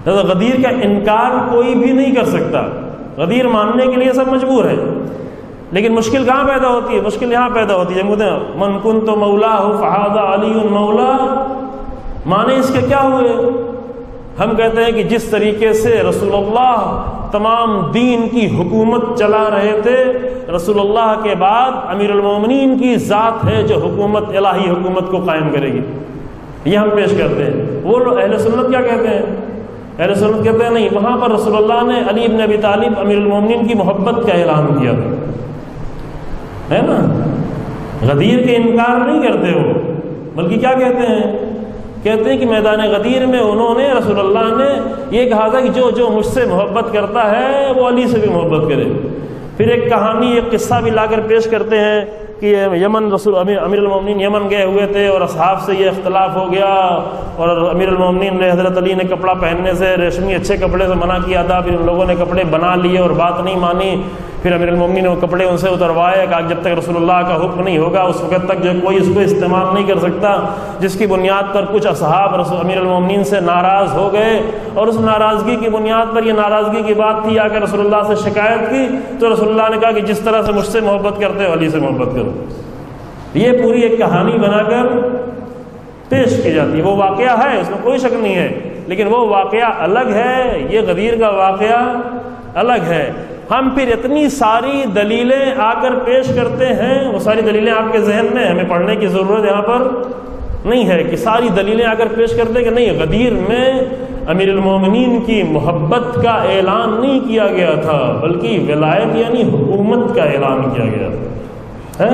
غدیر کا انکار کوئی بھی نہیں کر سکتا، غدیر ماننے کے لیے سب مجبور ہے، لیکن مشکل کہاں پیدا ہوتی ہے؟ مشکل یہاں پیدا ہوتی ہے جب کہتے ہیں من کنت مولاہ فہذا علی مولا، معنی اس کے کیا ہوئے؟ ہم کہتے ہیں کہ جس طریقے سے رسول اللہ تمام دین کی حکومت چلا رہے تھے، رسول اللہ کے بعد امیر المومنین کی ذات ہے جو حکومت، الہی حکومت کو قائم کرے گی، یہ ہم پیش کرتے ہیں۔ وہ لوگ اہل سنت کیا کہتے ہیں؟ اہل سنت کہتے ہیں نہیں، وہاں پر رسول اللہ نے علی بن ابی طالب امیر المومنین کی محبت کا اعلان کیا تھا، ہے نا؟ غدیر کے انکار نہیں کرتے وہ، بلکہ کیا کہتے ہیں؟ کہتے ہیں کہ میدان غدیر میں انہوں نے، رسول اللہ نے یہ کہا تھا کہ جو مجھ سے محبت کرتا ہے وہ علی سے بھی محبت کرے۔ پھر ایک کہانی، ایک قصہ بھی لا کر پیش کرتے ہیں کہ یمن رسول امیر المومنین یمن گئے ہوئے تھے اور اصحاب سے یہ اختلاف ہو گیا، اور امیر المومنین نے حضرت علی نے کپڑا پہننے سے، ریشمی اچھے کپڑے سے منع کیا تھا، پھر ان لوگوں نے کپڑے بنا لیے اور بات نہیں مانی، پھر امیر المومنین نے وہ کپڑے ان سے اتروائے، کہا جب تک رسول اللہ کا حکم نہیں ہوگا اس وقت تک جو کوئی اس کو استعمال نہیں کر سکتا، جس کی بنیاد پر کچھ اصحاب امیر المومنین سے ناراض ہو گئے، اور اس ناراضگی کی بنیاد پر، یہ ناراضگی کی بات تھی، آ کر رسول اللہ سے شکایت کی، تو رسول اللہ نے کہا کہ جس طرح سے مجھ سے محبت کرتے ہو علی سے محبت کرو۔ یہ پوری ایک کہانی بنا کر پیش کی جاتی ہے، وہ واقعہ ہے، اس میں کوئی شک نہیں ہے، لیکن وہ واقعہ الگ ہے، یہ غدیر کا واقعہ الگ ہے۔ ہم پھر اتنی ساری دلیلیں آ کر پیش کرتے ہیں، وہ ساری دلیلیں آپ کے ذہن میں، ہمیں پڑھنے کی ضرورت یہاں پر نہیں ہے کہ ساری دلیلیں آ کر پیش کرتے کہ نہیں، غدیر میں امیر المومنین کی محبت کا اعلان نہیں کیا گیا تھا، بلکہ ولایت یعنی حکومت کا اعلان کیا گیا تھا۔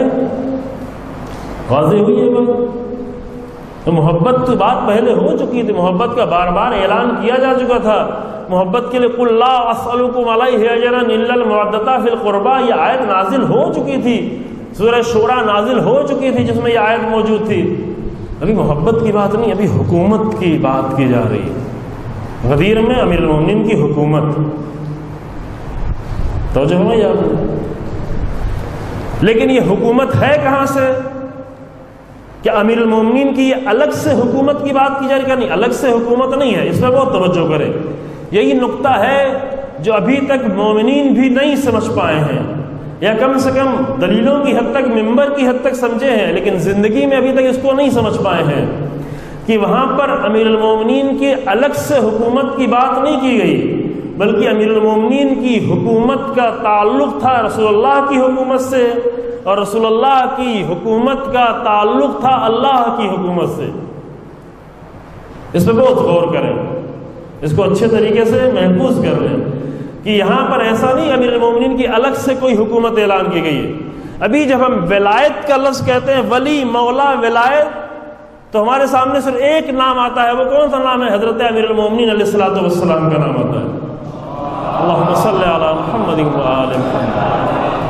واضح ہوئی ہے بات؟ تو محبت کی بات پہلے ہو چکی تھی، محبت کا بار بار اعلان کیا جا چکا تھا۔ محبت کے لیے قل لا اسألکم علیہ اجرا الا المودۃ فی القربى، یہ آیت نازل ہو چکی تھی، سورہ شورى نازل ہو چکی تھی جس میں یہ آیت موجود تھی۔ ابھی محبت کی بات نہیں، ابھی حکومت کی بات کی جا رہی ہے، غدیر میں امیر المومنین کی حکومت، توجہ ہے یاد۔ لیکن یہ حکومت ہے کہاں سے؟ کہ امیر المومنین کی یہ الگ سے حکومت کی بات کی جا رہی ہے؟ نہیں، الگ سے حکومت نہیں ہے، اس میں بہت توجہ کریں، یہی نقطہ ہے جو ابھی تک مومنین بھی نہیں سمجھ پائے ہیں، یا کم سے کم دلیلوں کی حد تک، ممبر کی حد تک سمجھے ہیں، لیکن زندگی میں ابھی تک اس کو نہیں سمجھ پائے ہیں کہ وہاں پر امیر المومنین کی الگ سے حکومت کی بات نہیں کی گئی، بلکہ امیر المومنین کی حکومت کا تعلق تھا رسول اللہ کی حکومت سے، اور رسول اللہ کی حکومت کا تعلق تھا اللہ کی حکومت سے۔ اس پہ بہت غور کریں، اس کو اچھے طریقے سے محفوظ کر لیں کہ یہاں پر ایسا نہیں امیر المومنین کی الگ سے کوئی حکومت اعلان کی گئی ہے۔ ابھی جب ہم ولایت کا لفظ کہتے ہیں، ولی، مولا، ولایت، تو ہمارے سامنے صرف ایک نام آتا ہے، وہ کون سا نام ہے؟ حضرت امیر المومنین علیہ الصلوۃ والسلام کا نام آتا ہے، اللہم صلی علی محمد و آل محمد۔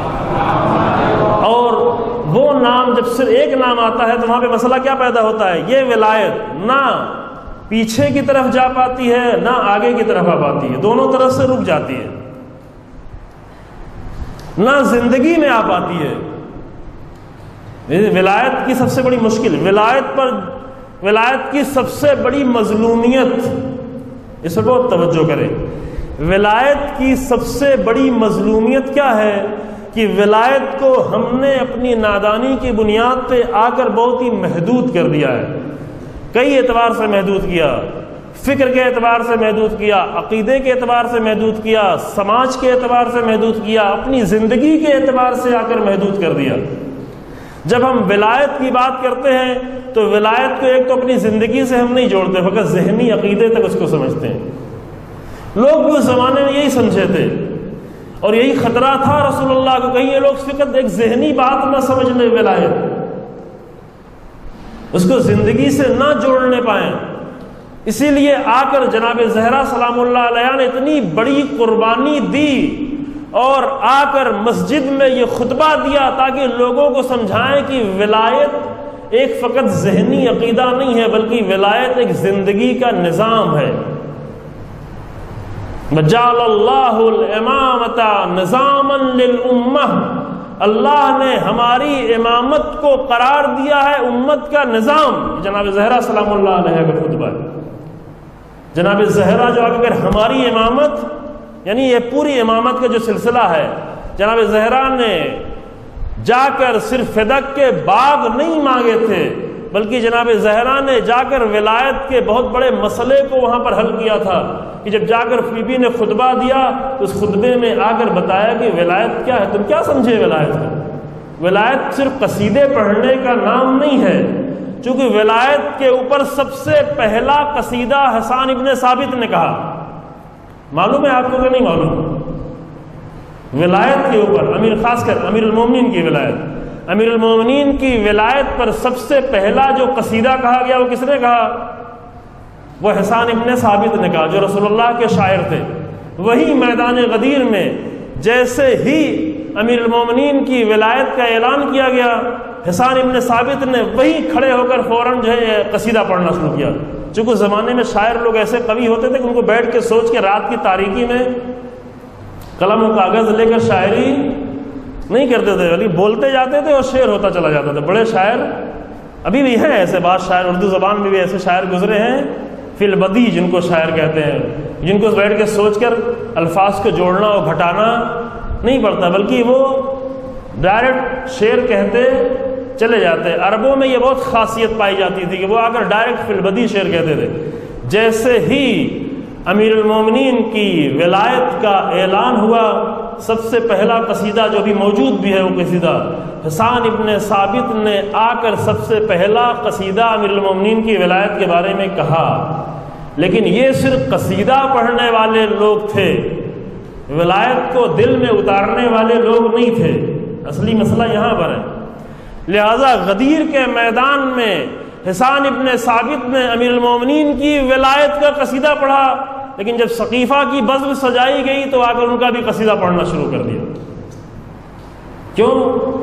اور وہ نام جب صرف ایک نام آتا ہے تو وہاں پہ مسئلہ کیا پیدا ہوتا ہے؟ یہ ولایت نہ پیچھے کی طرف جا پاتی ہے نہ آگے کی طرف آ پاتی ہے، دونوں طرف سے رک جاتی ہے، نہ زندگی میں آ پاتی ہے۔ ولایت کی سب سے بڑی مشکل، ولایت کی سب سے بڑی مظلومیت، اس پر بہت توجہ کریں، ولایت کی سب سے بڑی مظلومیت کیا ہے؟ کہ ولایت کو ہم نے اپنی نادانی کی بنیاد پہ آ کر بہت ہی محدود کر دیا ہے، کئی اعتبار سے محدود کیا، فکر کے اعتبار سے محدود کیا، عقیدے کے اعتبار سے محدود کیا، سماج کے اعتبار سے محدود کیا، اپنی زندگی کے اعتبار سے آ کر محدود کر دیا۔ جب ہم ولایت کی بات کرتے ہیں تو ولایت کو ایک تو اپنی زندگی سے ہم نہیں جوڑتے، فقط ذہنی عقیدے تک اس کو سمجھتے ہیں۔ لوگ بھی اس زمانے میں یہی سمجھے تھے، اور یہی خطرہ تھا رسول اللہ کو، کہیں یہ لوگ فقط ایک ذہنی بات نہ سمجھ لیں، ولایت اس کو زندگی سے نہ جوڑنے پائیں۔ اسی لیے آ کر جناب زہرا سلام اللہ علیہ نے اتنی بڑی قربانی دی اور آ کر مسجد میں یہ خطبہ دیا تاکہ لوگوں کو سمجھائیں کہ ولایت ایک فقط ذہنی عقیدہ نہیں ہے، بلکہ ولایت ایک زندگی کا نظام ہے۔ وَجَعَلَ اللَّهُ الْإِمَامَةَ نِظَامًا لِلْأُمَّةِ، اللہ نے ہماری امامت کو قرار دیا ہے امت کا نظام۔ جناب زہرا سلام اللہ علیہ کا خطبہ ہے۔ جناب زہرا جو اگر ہماری امامت، یعنی یہ پوری امامت کا جو سلسلہ ہے، جناب زہرا نے جا کر صرف فدق کے باغ نہیں مانگے تھے، بلکہ جناب زہرا نے جا کر ولایت کے بہت بڑے مسئلے کو وہاں پر حل کیا تھا کہ جب جا کر بی بی نے خطبہ دیا تو اس خطبے میں آ کر بتایا کہ ولایت کیا ہے، تم کیا سمجھے ولایت کا؟ ولایت صرف قصیدے پڑھنے کا نام نہیں ہے، چونکہ ولایت کے اوپر سب سے پہلا قصیدہ حسان ابن ثابت نے کہا۔ معلوم ہے آپ کو کہ نہیں معلوم؟ ولایت کے اوپر خاص کر امیر المومنین کی ولایت، امیر المومنین کی ولایت پر سب سے پہلا جو قصیدہ کہا گیا وہ کس نے کہا؟ وہ حسان ابن ثابت نے کہا، جو رسول اللہ کے شاعر تھے۔ وہی میدان غدیر میں جیسے ہی امیر المومنین کی ولایت کا اعلان کیا گیا، حسان ابن ثابت نے وہی کھڑے ہو کر فوراً جو ہے قصیدہ پڑھنا شروع کیا۔ چونکہ زمانے میں شاعر لوگ ایسے قوی ہوتے تھے کہ ان کو بیٹھ کے سوچ کے رات کی تاریکی میں قلم و کاغذ لے کر شاعری نہیں کرتے تھے، بلکہ بولتے جاتے تھے اور شعر ہوتا چلا جاتا تھا۔ بڑے شاعر ابھی بھی ہیں ایسے، بعض شاعر اردو زبان میں بھی ایسے شاعر گزرے ہیں فی البدی، جن کو شاعر کہتے ہیں، جن کو بیٹھ کے سوچ کر الفاظ کو جوڑنا اور گھٹانا نہیں پڑتا، بلکہ وہ ڈائریکٹ شعر کہتے چلے جاتے۔ عربوں میں یہ بہت خاصیت پائی جاتی تھی کہ وہ آ کر ڈائریکٹ فی البدی شعر کہتے تھے۔ جیسے ہی امیر المومنین کی ولایت کا اعلان ہوا، سب سے پہلا قصیدہ جو بھی موجود بھی ہے وہ قصیدہ حسان ابن ثابت نے آ کر سب سے پہلا قصیدہ امیر المومنین کی ولایت کے بارے میں کہا۔ لیکن یہ صرف قصیدہ پڑھنے والے لوگ تھے، ولایت کو دل میں اتارنے والے لوگ نہیں تھے۔ اصلی مسئلہ یہاں پر ہے۔ لہذا غدیر کے میدان میں حسان ابن ثابت نے امیر المومنین کی ولایت کا قصیدہ پڑھا، لیکن جب سقیفہ کی بزم سجائی گئی تو آ کر ان کا بھی قصیدہ پڑھنا شروع کر دیا۔ کیوں؟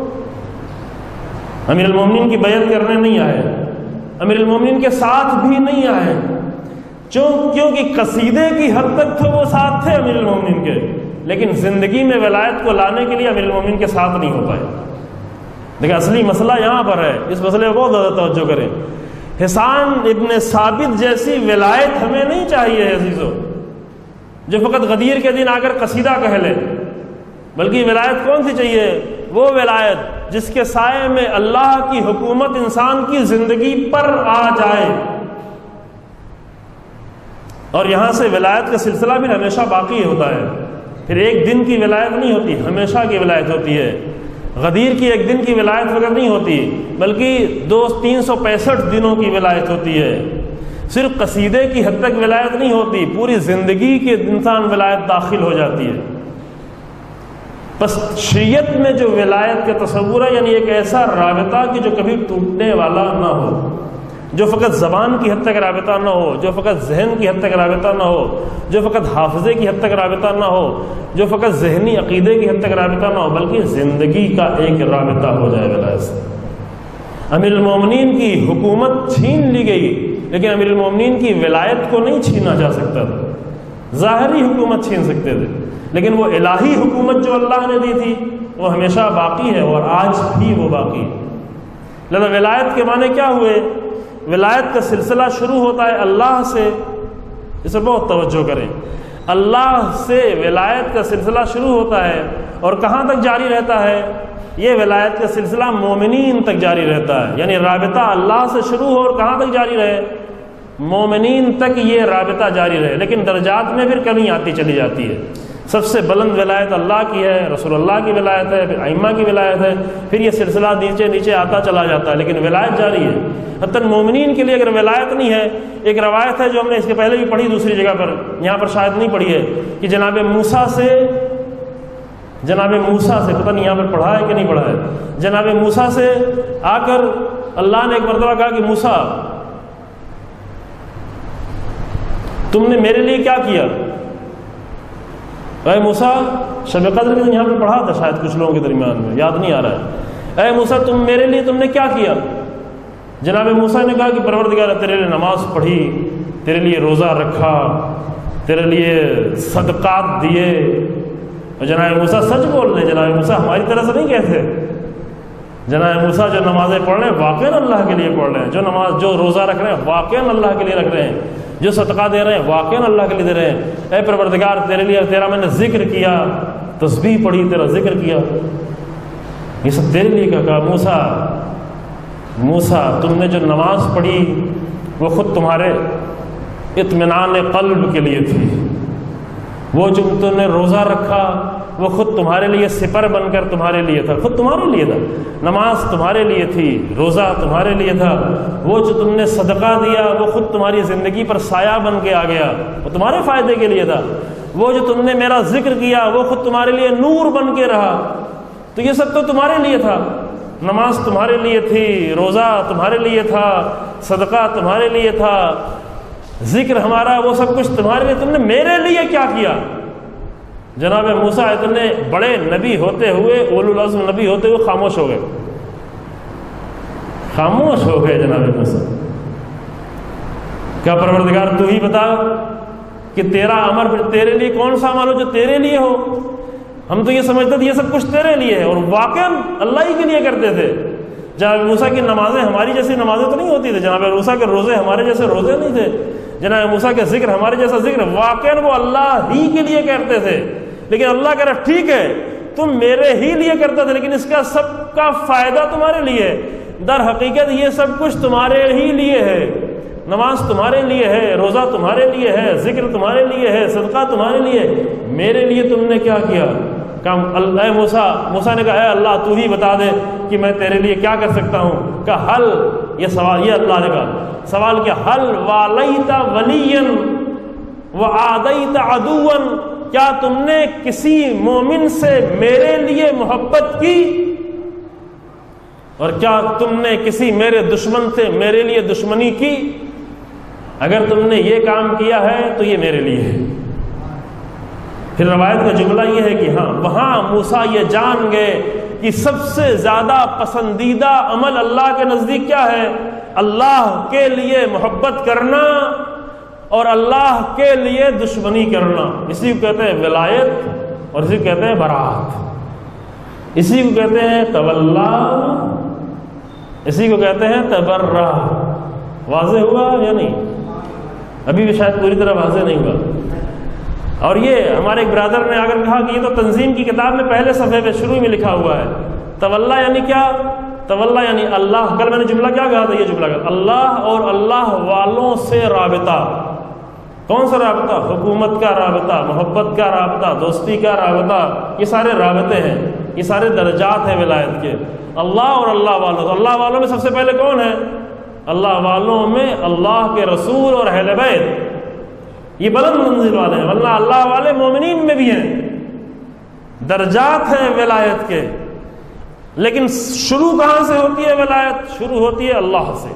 امیر المومنین کی بیعت کرنے نہیں آئے، امیر المومنین کے ساتھ بھی نہیں آئے، کیونکہ قصیدے کی حد تک تو وہ ساتھ تھے امیر المومنین کے، لیکن زندگی میں ولایت کو لانے کے لیے امیر المومنین کے ساتھ نہیں ہو پائے۔ لیکن اصلی مسئلہ یہاں پر ہے، اس مسئلے کو بہت زیادہ توجہ کریں۔ حسان ابن ثابت جیسی ولایت ہمیں نہیں چاہیے عزیزو، جو فقط غدیر کے دن آ کر قصیدہ کہہ لے، بلکہ ولایت کون سی چاہیے؟ وہ ولایت جس کے سائے میں اللہ کی حکومت انسان کی زندگی پر آ جائے، اور یہاں سے ولایت کا سلسلہ بھی ہمیشہ باقی ہوتا ہے۔ پھر ایک دن کی ولایت نہیں ہوتی، ہمیشہ کی ولایت ہوتی ہے۔ غدیر کی ایک دن کی ولایت وغیرہ نہیں ہوتی، بلکہ 365 دنوں کی ولایت ہوتی ہے۔ صرف قصیدے کی حد تک ولایت نہیں ہوتی، پوری زندگی کے انسان ولایت داخل ہو جاتی ہے۔ بس شریعت میں جو ولایت کا تصور ہے، یعنی ایک ایسا رابطہ کہ جو کبھی ٹوٹنے والا نہ ہو، جو فقط زبان کی حد تک رابطہ نہ ہو، جو فقط ذہن کی حد تک رابطہ نہ ہو، جو فقط حافظے کی حد تک رابطہ نہ ہو، جو فقط ذہنی عقیدے کی حد تک رابطہ نہ ہو، بلکہ زندگی کا ایک رابطہ ہو جائے ولایت سے۔ امیر المومنین کی حکومت چھین لی گئی، لیکن امیر المومنین کی ولایت کو نہیں چھینا جا سکتا تھا۔ ظاہری حکومت چھین سکتے تھے، لیکن وہ الہی حکومت جو اللہ نے دی تھی وہ ہمیشہ باقی ہے، اور آج بھی وہ باقی ہے۔ لہذا ولایت کے معنی کیا ہوئے؟ ولایت کا سلسلہ شروع ہوتا ہے اللہ سے، اس پر بہت توجہ کریں۔ اللہ سے ولایت کا سلسلہ شروع ہوتا ہے، اور کہاں تک جاری رہتا ہے؟ یہ ولایت کا سلسلہ مومنین تک جاری رہتا ہے، یعنی رابطہ اللہ سے شروع ہو اور کہاں تک جاری رہے؟ مومنین تک یہ رابطہ جاری رہے، لیکن درجات میں پھر کمی آتی چلی جاتی ہے۔ سب سے بلند ولایت اللہ کی ہے، رسول اللہ کی ولایت ہے، پھر ائمہ کی ولایت ہے، پھر یہ سلسلہ نیچے نیچے آتا چلا جاتا ہے، لیکن ولایت جاری ہے۔ حتیٰ مومنین کے لیے اگر ولایت نہیں ہے، ایک روایت ہے جو ہم نے اس کے پہلے بھی پڑھی دوسری جگہ پر، یہاں پر شاید نہیں پڑھی ہے، کہ جناب موسیٰ سے پتہ نہیں یہاں پر پڑھا ہے کہ نہیں پڑھا ہے، جناب موسیٰ سے آ کر اللہ نے ایک مرتبہ کہا کہ موسیٰ تم نے میرے لیے کیا کیا؟ اے موسیٰ، شب قدر کے دن یہاں پہ پڑھا تھا شاید کچھ لوگوں کے درمیان میں، یاد نہیں آ رہا ہے۔ اے موسیٰ تم میرے لیے تم نے کیا کیا؟ جناب موسیٰ نے کہا کہ پروردگار تیرے لیے نماز پڑھی، تیرے لیے روزہ رکھا، تیرے لیے صدقات دیے۔ اور جناب موسیٰ سچ بول رہے ہیں، جناب موسیٰ ہماری طرح سے نہیں کہتے۔ جناب موسیٰ جو نمازیں پڑھ رہے ہیں واقعاً اللہ کے لیے پڑھ رہے ہیں، جو روزہ رکھ رہے ہیں واقعاً اللہ کے لیے رکھ رہے ہیں۔ جو صدقہ دے رہے ہیں واقعاً اللہ کے لیے دے رہے ہیں. اے پروردگار تیرے لیے تیرا میں نے ذکر کیا، تسبیح پڑھی، تیرا ذکر کیا، یہ سب تیرے لیے. کہا موسیٰ تم نے جو نماز پڑھی وہ خود تمہارے اطمینان قلب کے لیے تھی، وہ جو تم نے روزہ رکھا وہ خود تمہارے لیے سپر بن کر تمہارے لیے تھا، خود تمہارے لیے تھا. نماز تمہارے لیے تھی، روزہ تمہارے لیے تھا. وہ جو تم نے صدقہ دیا وہ خود تمہاری زندگی پر سایہ بن کے آ گیا، وہ تمہارے فائدے کے لیے تھا. وہ جو تم نے میرا ذکر کیا وہ خود تمہارے لیے نور بن کے رہا. تو یہ سب تو تمہارے لیے تھا. نماز تمہارے لیے تھی، روزہ تمہارے لیے تھا، صدقہ تمہارے لیے تھا، ذکر ہمارا وہ سب کچھ تمہارے لیے. تم نے میرے لیے کیا کیا؟ جناب موسیٰ اتنے بڑے نبی ہوتے ہوئے، اولو العزم نبی ہوتے ہوئے خاموش ہو گئے. خاموش ہو گئے جناب موسیٰ. کیا پروردگار تو ہی بتا کہ تیرا امر پھر تیرے لیے کون سا عمل ہو جو تیرے لیے ہو؟ ہم تو یہ سمجھتے تھے یہ سب کچھ تیرے لیے ہے، اور واقعاً اللہ ہی کے لیے کرتے تھے. جناب موسیٰ کی نمازیں ہماری جیسی نمازیں تو نہیں ہوتی تھی، جناب موسیٰ کے روزے ہمارے جیسے روزے نہیں تھے، جناب موسیٰ کے ذکر ہمارے جیسا ذکر واقعاً وہ اللہ ہی کے لیے کرتے تھے. لیکن اللہ کہہ رہا ٹھیک ہے تم میرے ہی لیے کرتے تھے لیکن اس کا سب کا فائدہ تمہارے لیے ہے. در حقیقت یہ سب کچھ تمہارے ہی لیے ہے. نماز تمہارے لیے ہے، روزہ تمہارے لیے ہے، ذکر تمہارے لیے ہے، صدقہ تمہارے لیے ہے. میرے لیے تم نے کیا کیا؟ اے موسیٰ نے کہا اے اللہ تو ہی بتا دے کہ میں تیرے لیے کیا کر سکتا ہوں. کہا حل، یہ سوال، یہ اللہ نے کہا سوال کیا، حل والیت ولیا وعادیت عدوا، کیا تم نے کسی مومن سے میرے لیے محبت کی اور کیا تم نے کسی میرے دشمن سے میرے لیے دشمنی کی؟ اگر تم نے یہ کام کیا ہے تو یہ میرے لیے ہے. پھر روایت کا جملہ یہ ہے کہ ہاں وہاں موسیٰ یہ جان گئے کہ سب سے زیادہ پسندیدہ عمل اللہ کے نزدیک کیا ہے؟ اللہ کے لیے محبت کرنا اور اللہ کے لیے دشمنی کرنا. اسی کو کہتے ہیں ولایت اور اسی کو کہتے ہیں برات، اسی کو کہتے ہیں تولا، اسی کو کہتے ہیں تبرہ. واضح ہوا یا نہیں؟ ابھی بھی شاید پوری طرح واضح نہیں ہوا. اور یہ ہمارے ایک برادر نے اگر کہا کہ یہ تو تنظیم کی کتاب میں پہلے صفحے پہ شروع میں لکھا ہوا ہے. تولا یعنی کیا؟ تولا یعنی اللہ. کل میں نے جملہ کیا کہا تھا؟ یہ جملہ کہا اللہ اور اللہ والوں سے رابطہ. کون سا رابطہ؟ حکومت کا رابطہ، محبت کا رابطہ، دوستی کا رابطہ. یہ سارے رابطے ہیں، یہ سارے درجات ہیں ولایت کے. اللہ اور اللہ والوں. تو اللہ والوں میں سب سے پہلے کون ہے؟ اللہ والوں میں اللہ کے رسول اور اہل بیت، یہ بلند منزل والے ہیں. ورنہ اللہ والے مومنین میں بھی ہیں، درجات ہیں ولایت کے. لیکن شروع کہاں سے ہوتی ہے ولایت؟ شروع ہوتی ہے اللہ سے.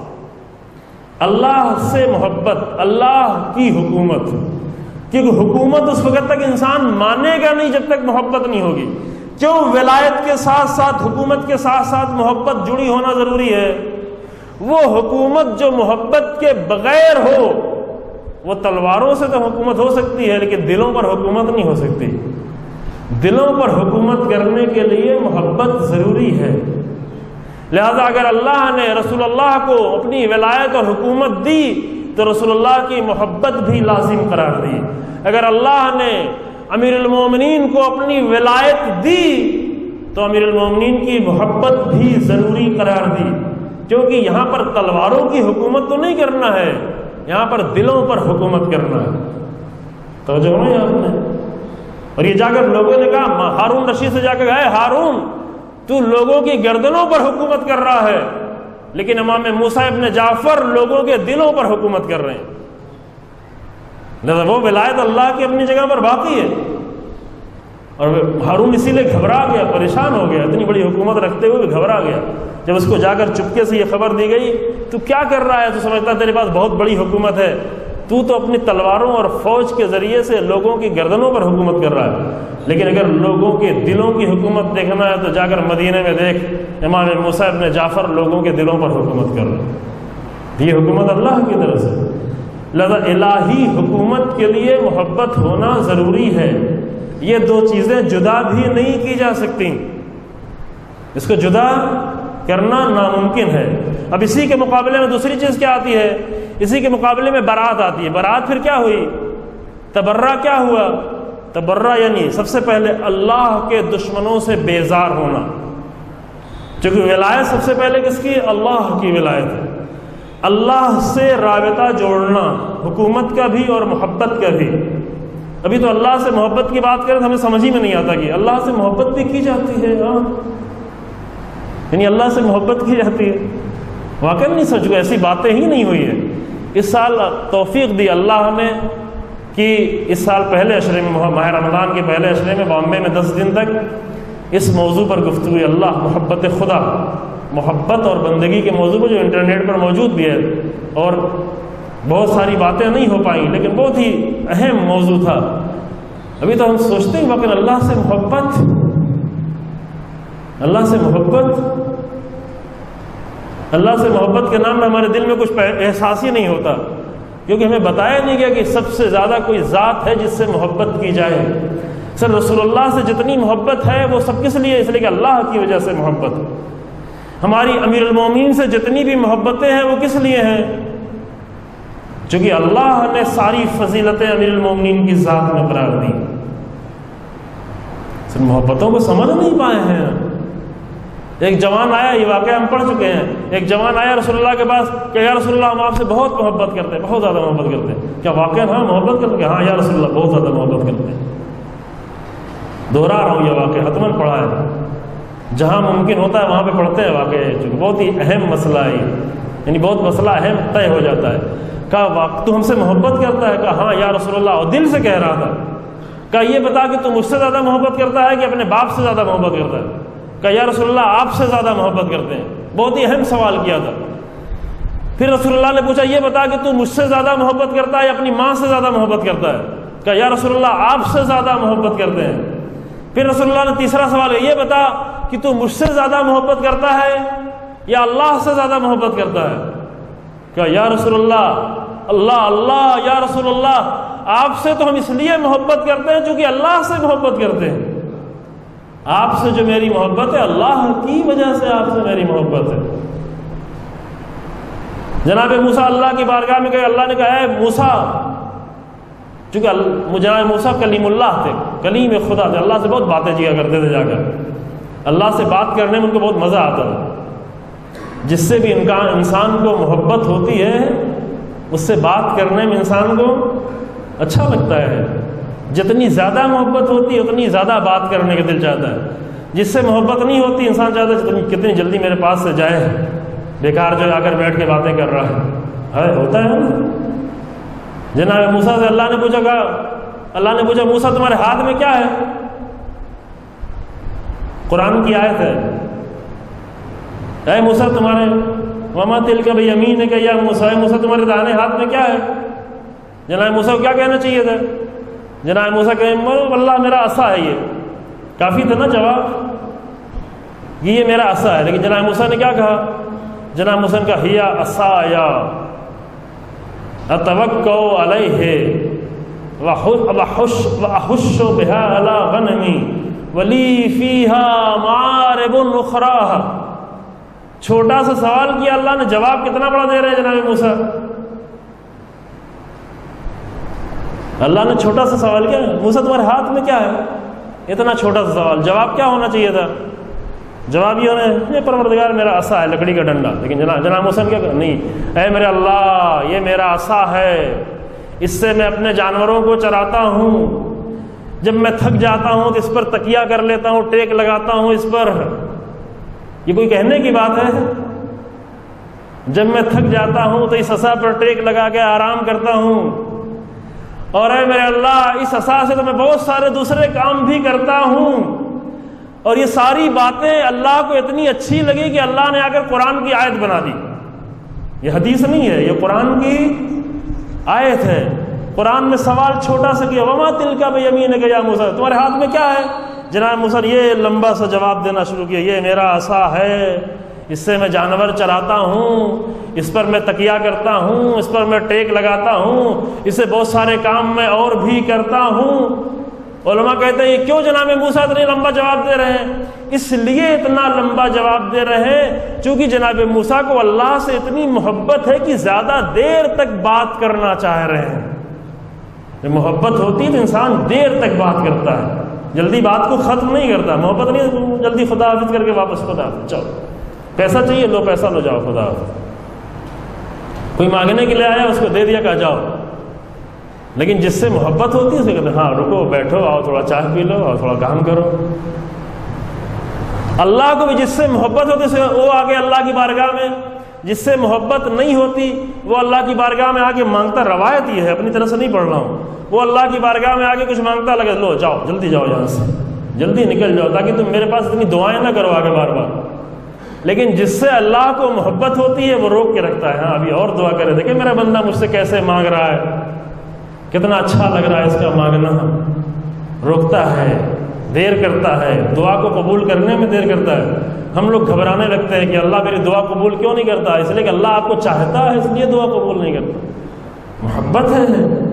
اللہ سے محبت، اللہ کی حکومت. کیونکہ حکومت اس وقت تک انسان مانے گا نہیں جب تک محبت نہیں ہوگی. کیوں؟ ولایت کے ساتھ ساتھ، حکومت کے ساتھ ساتھ محبت جڑی ہونا ضروری ہے. وہ حکومت جو محبت کے بغیر ہو، وہ تلواروں سے تو حکومت ہو سکتی ہے لیکن دلوں پر حکومت نہیں ہو سکتی. دلوں پر حکومت کرنے کے لیے محبت ضروری ہے. لہذا اگر اللہ نے رسول اللہ کو اپنی ولایت اور حکومت دی تو رسول اللہ کی محبت بھی لازم قرار دی. اگر اللہ نے امیر المومنین کو اپنی ولایت دی تو امیر المومنین کی محبت بھی ضروری قرار دی. کیونکہ یہاں پر تلواروں کی حکومت تو نہیں کرنا ہے، یہاں پر دلوں پر حکومت کرنا ہے. توجہ نہیں آپ نے؟ اور یہ جا کر لوگوں نے کہا، ہارون رشید سے جا کر گئے ہارون تو لوگوں کی گردنوں پر حکومت کر رہا ہے، لیکن امام موسیٰ ابن جعفر لوگوں کے دلوں پر حکومت کر رہے ہیں. لہذا وہ ولایت اللہ کی اپنی جگہ پر باقی ہے. اور ہارون اسی لیے گھبرا گیا، پریشان ہو گیا، اتنی بڑی حکومت رکھتے ہوئے بھی گھبرا گیا. جب اس کو جا کر چپکے سے یہ خبر دی گئی تو کیا کر رہا ہے؟ تو سمجھتا تیرے پاس بہت بڑی حکومت ہے، تو اپنی تلواروں اور فوج کے ذریعے سے لوگوں کی گردنوں پر حکومت کر رہا ہے. لیکن اگر لوگوں کے دلوں کی حکومت دیکھنا ہے تو جا کر مدینے میں دیکھ، امام موسیٰ ابن جعفر لوگوں کے دلوں پر حکومت کر رہے ہیں. یہ حکومت اللہ کی طرف سے. لہذا الہی حکومت کے لیے محبت ہونا ضروری ہے. یہ دو چیزیں جدا بھی نہیں کی جا سکتی. اس کو جدا کرنا ناممکن ہے۔ اب اسی کے مقابلے میں دوسری چیز کیا آتی ہے؟ اسی کے مقابلے میں برات آتی ہے۔ برات پھر کیا ہوئی؟ تبرہ کیا ہوا؟ تبرہ یعنی سب سے پہلے اللہ کے دشمنوں سے بیزار ہونا، چونکہ ولایت سب سے پہلے کس کی؟ اللہ کی ولایت ہے۔ اللہ سے رابطہ جوڑنا، حکومت کا بھی اور محبت کا بھی۔ ابھی تو اللہ سے محبت کی بات کریں تو ہمیں سمجھ ہی میں نہیں آتا کہ اللہ سے محبت بھی کی جاتی ہے، یعنی اللہ سے محبت کی جاتی ہے۔ واقعی نہیں سمجھ کو، ایسی باتیں ہی نہیں ہوئی ہیں۔ اس سال توفیق دی اللہ نے کہ اس سال پہلے عشرے میں، ماہ رمضان کے پہلے عشرے میں بامبے میں 10 دن تک اس موضوع پر گفتگو ہوئی، اللہ محبت خدا، محبت اور بندگی کے موضوع پر، جو انٹرنیٹ پر موجود بھی ہے، اور بہت ساری باتیں نہیں ہو پائیں لیکن بہت ہی اہم موضوع تھا۔ ابھی تو ہم سوچتے ہیں لیکن اللہ سے محبت، اللہ سے محبت، اللہ سے محبت کے نام میں ہمارے دل میں کچھ احساس ہی نہیں ہوتا، کیونکہ ہمیں بتایا نہیں گیا کہ سب سے زیادہ کوئی ذات ہے جس سے محبت کی جائے۔ سر رسول اللہ سے جتنی محبت ہے وہ سب کس لیے؟ اس لیے کہ اللہ کی وجہ سے محبت ہے۔ ہماری امیر المومنین سے جتنی بھی محبتیں ہیں وہ کس لیے ہیں؟ چونکہ اللہ نے ساری فضیلتیں امیر المومنین کی ذات میں قرار دی۔ سر محبتوں کو سمجھ نہیں پائے ہیں۔ ایک جوان آیا، یہ واقعہ ہم پڑھ چکے ہیں، ایک جوان آیا رسول اللہ کے پاس کہ یا رسول اللہ ہم آپ سے بہت محبت کرتے ہیں، بہت زیادہ محبت کرتے ہیں۔ کیا واقعہ ہاں محبت کرتے ہیں؟ ہاں یا رسول اللہ بہت زیادہ محبت کرتے ہیں۔ دوہرا رہا ہوں، یہ واقعہ حتماً پڑھا ہے، جہاں ممکن ہوتا ہے وہاں پہ پڑھتے ہیں واقعہ، چونکہ بہت ہی اہم مسئلہ ہے، یعنی بہت مسئلہ اہم طے ہو جاتا ہے۔ کہا تو ہم سے محبت کرتا ہے؟ کہا ہاں یا رسول اللہ، اور دل سے کہہ رہا تھا۔ کہا یہ بتا کہ تو مجھ سے زیادہ محبت کرتا ہے کہ اپنے باپ سے زیادہ محبت کرتا ہے؟ کہا یا رسول اللہ آپ سے زیادہ محبت کرتے ہیں۔ بہت ہی اہم سوال کیا تھا۔ پھر رسول اللہ نے پوچھا یہ بتا کہ تو مجھ سے زیادہ محبت کرتا ہے یا اپنی ماں سے زیادہ محبت کرتا ہے؟ کہا یا رسول اللہ آپ سے زیادہ محبت کرتے ہیں۔ پھر رسول اللہ نے تیسرا سوال کیا، یہ بتا کہ تو مجھ سے زیادہ محبت کرتا ہے یا اللہ سے زیادہ محبت کرتا ہے؟ کہا یا رسول اللہ اللہ اللہ، یا رسول اللہ آپ سے تو ہم اس لیے محبت کرتے ہیں چونکہ اللہ سے محبت کرتے ہیں۔ آپ سے جو میری محبت ہے اللہ کی وجہ سے آپ سے میری محبت ہے۔ جناب موسیٰ اللہ کی بارگاہ میں گئے، اللہ نے کہا اے موسیٰ، چونکہ جناب موسیٰ کلیم اللہ تھے، کلیم خدا تھے، اللہ سے بہت باتیں کیا کرتے تھے، جا کر اللہ سے بات کرنے میں ان کو بہت مزہ آتا تھا۔ جس سے بھی انسان کو محبت ہوتی ہے اس سے بات کرنے میں انسان کو اچھا لگتا ہے۔ جتنی زیادہ محبت ہوتی ہے اتنی زیادہ بات کرنے کا دل چاہتا ہے۔ جس سے محبت نہیں ہوتی انسان چاہتا ہے کتنی جلدی میرے پاس سے جائے، بیکار جو آ کر بیٹھ کے باتیں کر رہا ہے، ہوتا ہے نا۔ جناب موسیٰ سے اللہ نے پوچھا، اللہ نے پوچھا موسیٰ تمہارے ہاتھ میں کیا ہے؟ قرآن کی آیت ہے، اے موسیٰ تمہارے وما تلک بیمینک یا موسیٰ، موسیٰ تمہارے داہنے ہاتھ میں کیا ہے؟ جناب موسیٰ کو کیا کہنا چاہیے تھا؟ جناب موسیٰ کہیں اللہ میرا عصا ہے، یہ کافی تھا نا جواب، یہ میرا عصا ہے۔ لیکن جناب موسیٰ نے کیا کہا؟ جناب موسیٰ نے کہا ہیا عصایا اتوکل علیہ واحش بها علی غنمی ولی فیہا معارب اخراہا۔ چھوٹا سا سوال کیا اللہ نے، جواب کتنا بڑا دے رہے ہیں جناب موسیٰ۔ اللہ نے چھوٹا سا سوال کیا، موسیٰ تمہارے ہاتھ میں کیا ہے؟ اتنا چھوٹا سا سوال، جواب کیا ہونا چاہیے تھا؟ جواب یہ ہونا ہے پروردگار میرا عصا ہے، لکڑی کا ڈنڈا۔ لیکن جناب موسیٰ نے کیا کہا؟ نہیں، اے میرے اللہ یہ میرا عصا ہے، اس سے میں اپنے جانوروں کو چراتا ہوں، جب میں تھک جاتا ہوں تو اس پر تکیہ کر لیتا ہوں، ٹیک لگاتا ہوں اس پر۔ یہ کوئی کہنے کی بات ہے؟ جب میں تھک جاتا ہوں تو اس عصا پر ٹیک لگا کے آرام کرتا ہوں، اور اے میرے اللہ اس عصا سے تو میں بہت سارے دوسرے کام بھی کرتا ہوں۔ اور یہ ساری باتیں اللہ کو اتنی اچھی لگی کہ اللہ نے آ کر قرآن کی آیت بنا دی۔ یہ حدیث نہیں ہے، یہ قرآن کی آیت ہے۔ قرآن میں سوال چھوٹا سا کیا، وما تلک بیمینک یا موسیٰ، تمہارے ہاتھ میں کیا ہے؟ جناب موسیٰ یہ لمبا سا جواب دینا شروع کیا، یہ میرا عصا ہے، اس سے میں جانور چراتا ہوں، اس پر میں تکیہ کرتا ہوں، اس پر میں ٹیک لگاتا ہوں، اس سے بہت سارے کام میں اور بھی کرتا ہوں۔ علماء کہتے ہیں یہ کیوں جناب موسیٰ اتنی لمبا جواب دے رہے ہیں؟ اس لیے اتنا لمبا جواب دے رہے ہیں چونکہ جناب موسیٰ کو اللہ سے اتنی محبت ہے کہ زیادہ دیر تک بات کرنا چاہ رہے ہیں۔ جب محبت ہوتی ہے تو انسان دیر تک بات کرتا ہے، جلدی بات کو ختم نہیں کرتا۔ محبت نہیں جلدی خدا حافظ کر کے واپس خدا حافظ، چلو پیسہ چاہیے لو پیسہ لو جاؤ خدا حافظ۔ کوئی مانگنے کے لیے آیا اس کو دے دیا کہا جاؤ۔ لیکن جس سے محبت ہوتی ہے اسے کہتے ہیں ہاں رکو بیٹھو آؤ تھوڑا چائے پی لو اور تھوڑا کام کرو۔ اللہ کو بھی جس سے محبت ہوتی ہے وہ آگے اللہ کی بارگاہ میں، جس سے محبت نہیں ہوتی وہ اللہ کی بارگاہ میں آگے مانگتا، روایت یہ ہے اپنی طرف سے نہیں پڑھ رہا ہوں، وہ اللہ کی بارگاہ میں آگے کچھ مانگتا لگے لو جاؤ جلدی جاؤ یہاں سے جلدی نکل جاؤ تاکہ تم میرے پاس اتنی دعائیں نہ کرو آگے بار بار۔ لیکن جس سے اللہ کو محبت ہوتی ہے وہ روک کے رکھتا ہے، ہاں ابھی اور دعا کرے، دیکھیں میرا بندہ مجھ سے کیسے مانگ رہا ہے، کتنا اچھا لگ رہا ہے اس کا مانگنا، روکتا ہے، دیر کرتا ہے، دعا کو قبول کرنے میں دیر کرتا ہے۔ ہم لوگ گھبرانے لگتے ہیں کہ اللہ میری دعا قبول کیوں نہیں کرتا؟ اس لیے کہ اللہ آپ کو چاہتا ہے اس لیے دعا قبول نہیں کرتا، محبت ہے۔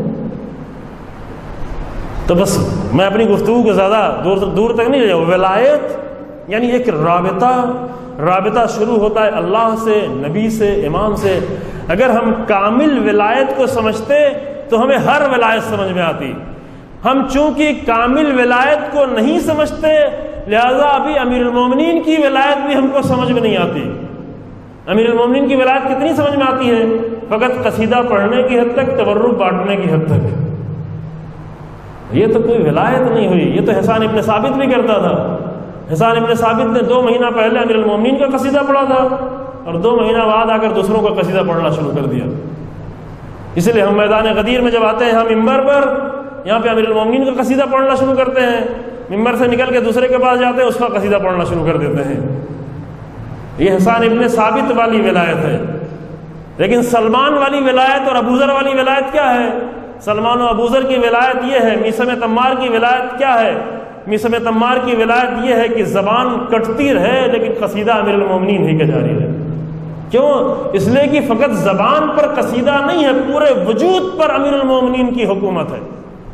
تو بس میں اپنی گفتگو کو زیادہ دور تک نہیں لے جاؤں۔ ولایت یعنی ایک رابطہ شروع ہوتا ہے اللہ سے، نبی سے، امام سے۔ اگر ہم کامل ولایت کو سمجھتے تو ہمیں ہر ولایت سمجھ میں آتی۔ ہم چونکہ کامل ولایت کو نہیں سمجھتے لہذا ابھی امیر المومنین کی ولایت بھی ہم کو سمجھ میں نہیں آتی۔ امیر المومنین کی ولایت کتنی سمجھ میں آتی ہے؟ فقط قصیدہ پڑھنے کی حد تک، تبرک بانٹنے کی حد تک۔ یہ تو کوئی ولایت نہیں ہوئی، یہ تو حسان ابن ثابت بھی کرتا تھا۔ حسان ابن ثابت نے 2 مہینہ پہلے امیر المومنین کا قصیدہ پڑھا تھا اور 2 مہینہ بعد آ کر دوسروں کا قصیدہ پڑھنا شروع کر دیا۔ اس لیے ہم میدان غدیر میں جب آتے ہیں ہم ممبر پر یہاں پہ امیر المومنین کا قصیدہ پڑھنا شروع کرتے ہیں، ممبر سے نکل کے دوسرے کے پاس جاتے ہیں اس کا قصیدہ پڑھنا شروع کر دیتے ہیں۔ یہ حسان ابن ثابت والی ولایت ہے۔ لیکن سلمان والی ولایت اور ابوذر والی ولایت کیا ہے؟ سلمان و ابوذر کی ولایت یہ ہے، میثم تمار کی ولایت کیا ہے؟ میثم تمار کی ولایت یہ ہے کہ زبان کٹتی رہے لیکن قصیدہ امیر المومنین ہی کا جاری رہے۔ کیوں؟ اس لیے کہ فقط زبان پر قصیدہ نہیں ہے، پورے وجود پر امیر المومنین کی حکومت ہے۔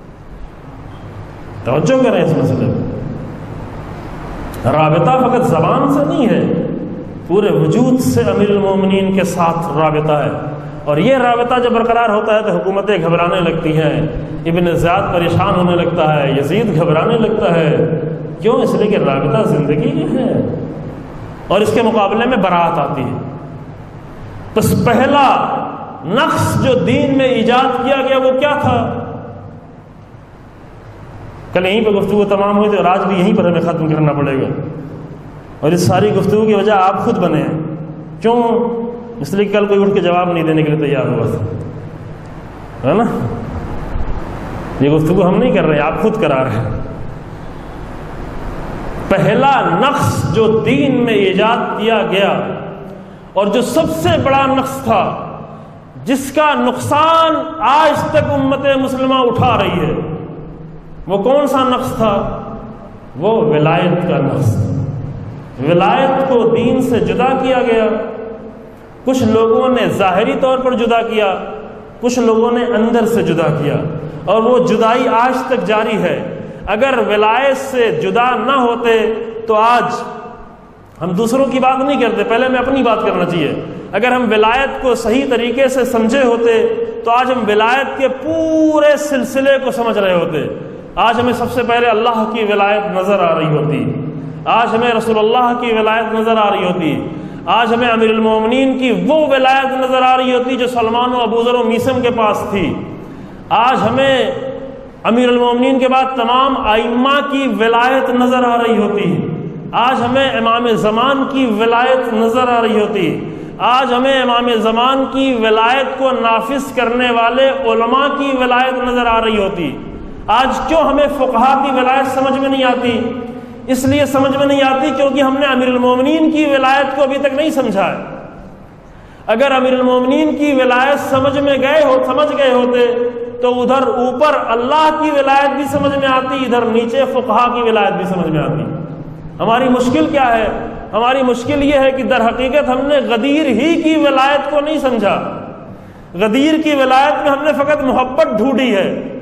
توجہ کریں اس مسئلے میں، رابطہ فقط زبان سے نہیں ہے، پورے وجود سے امیر المومنین کے ساتھ رابطہ ہے۔ اور یہ رابطہ جب برقرار ہوتا ہے تو حکومتیں گھبرانے لگتی ہیں، ابن زیاد پریشان ہونے لگتا ہے، یزید گھبرانے لگتا ہے۔ کیوں؟ اس لیے کہ رابطہ زندگی ہے اور اس کے مقابلے میں برات آتی ہے۔ بس پہلا نقص جو دین میں ایجاد کیا گیا وہ کیا تھا؟ کل یہیں پہ گفتگو تمام ہوئی تھی اور آج بھی یہیں پر ہمیں ختم کرنا پڑے گا، اور اس ساری گفتگو کی وجہ آپ خود بنے ہیں۔ کیوں؟ اس لیے کل کوئی اٹھ کے جواب نہیں دینے کے لیے تیار ہوا ہے نا۔ یہ گفتگو ہم نہیں کر رہے، آپ خود کرا رہے ہیں۔ پہلا نقص جو دین میں ایجاد کیا گیا اور جو سب سے بڑا نقص تھا، جس کا نقصان آج تک امت مسلمہ اٹھا رہی ہے، وہ کون سا نقص تھا؟ وہ ولایت کا نقص۔ ولایت کو دین سے جدا کیا گیا۔ کچھ لوگوں نے ظاہری طور پر جدا کیا، کچھ لوگوں نے اندر سے جدا کیا، اور وہ جدائی آج تک جاری ہے۔ اگر ولایت سے جدا نہ ہوتے تو آج ہم دوسروں کی بات نہیں کرتے، پہلے میں اپنی بات کرنا چاہیے۔ اگر ہم ولایت کو صحیح طریقے سے سمجھے ہوتے تو آج ہم ولایت کے پورے سلسلے کو سمجھ رہے ہوتے۔ آج ہمیں سب سے پہلے اللہ کی ولایت نظر آ رہی ہوتی، آج ہمیں رسول اللہ کی ولایت نظر آ رہی ہوتی، آج ہمیں امیر المومنین کی وہ ولایت نظر آ رہی ہوتی جو سلمان و ابوذر و میثم کے پاس تھی، آج ہمیں امیر المومنین کے بعد تمام ائمہ کی ولایت نظر آ رہی ہوتی، آج ہمیں امام زمان کی ولایت نظر آ رہی ہوتی، آج ہمیں امام زمان کی ولایت کو نافذ کرنے والے علماء کی ولایت نظر آ رہی ہوتی۔ آج کیوں ہمیں فقہا کی ولایت سمجھ میں نہیں آتی؟ اس لیے سمجھ میں نہیں آتی کیونکہ ہم نے امیر المومنین کی ولایت کو ابھی تک نہیں سمجھا ہے۔ اگر امیر المومنین کی ولایت سمجھ گئے ہوتے تو ادھر اوپر اللہ کی ولایت بھی سمجھ میں آتی، ادھر نیچے فقہا کی ولایت بھی سمجھ میں آتی۔ ہماری مشکل کیا ہے؟ ہماری مشکل یہ ہے کہ در حقیقت ہم نے غدیر ہی کی ولایت کو نہیں سمجھا۔ غدیر کی ولایت میں ہم نے فقط محبت ڈھونڈی ہے،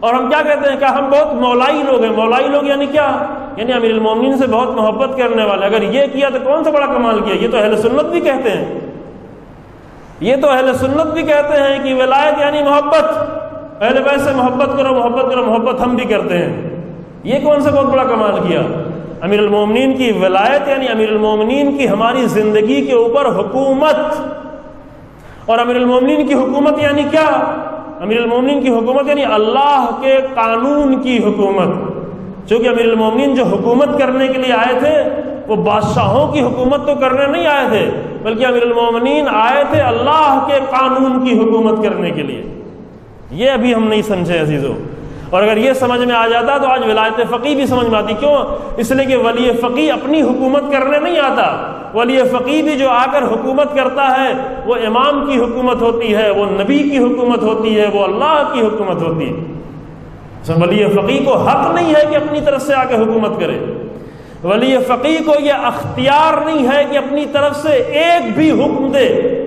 اور ہم کیا کہتے ہیں کہ ہم بہت مولائی لوگ ہیں. مولائی لوگ یعنی کیا؟ یعنی امیر المومنین سے بہت محبت کرنے والے. اگر یہ کیا تو کون سا بڑا کمال کیا. یہ تو اہل سنت بھی کہتے ہیں, یہ تو اہل سنت بھی کہتے ہیں کہ ولایت یعنی محبت, اہل بیت سے محبت کرو محبت کرو. محبت ہم بھی کرتے ہیں. یہ کون سا بہت بڑا کمال کیا؟ امیر المومنین کی ولایت یعنی امیر المومنین کی ہماری زندگی کے اوپر حکومت. اور امیر المومنین کی حکومت یعنی کیا؟ امیر المومنین کی حکومت یعنی اللہ کے قانون کی حکومت. چونکہ امیر المومنین جو حکومت کرنے کے لیے آئے تھے وہ بادشاہوں کی حکومت تو کرنے نہیں آئے تھے, بلکہ امیر المومنین آئے تھے اللہ کے قانون کی حکومت کرنے کے لیے. یہ ابھی ہم نہیں سمجھے عزیزوں. اور اگر یہ سمجھ میں آ جاتا تو آج ولایت فقیہ بھی سمجھ میں آتی. کیوں؟ اس لیے کہ ولی فقیہ اپنی حکومت کرنے نہیں آتا. ولی فقیہ بھی جو آ کر حکومت کرتا ہے وہ امام کی حکومت ہوتی ہے, وہ نبی کی حکومت ہوتی ہے, وہ اللہ کی حکومت ہوتی ہے. ولی فقیہ کو حق نہیں ہے کہ اپنی طرف سے آ کے حکومت کرے. ولی فقیہ کو یہ اختیار نہیں ہے کہ اپنی طرف سے ایک بھی حکم دے.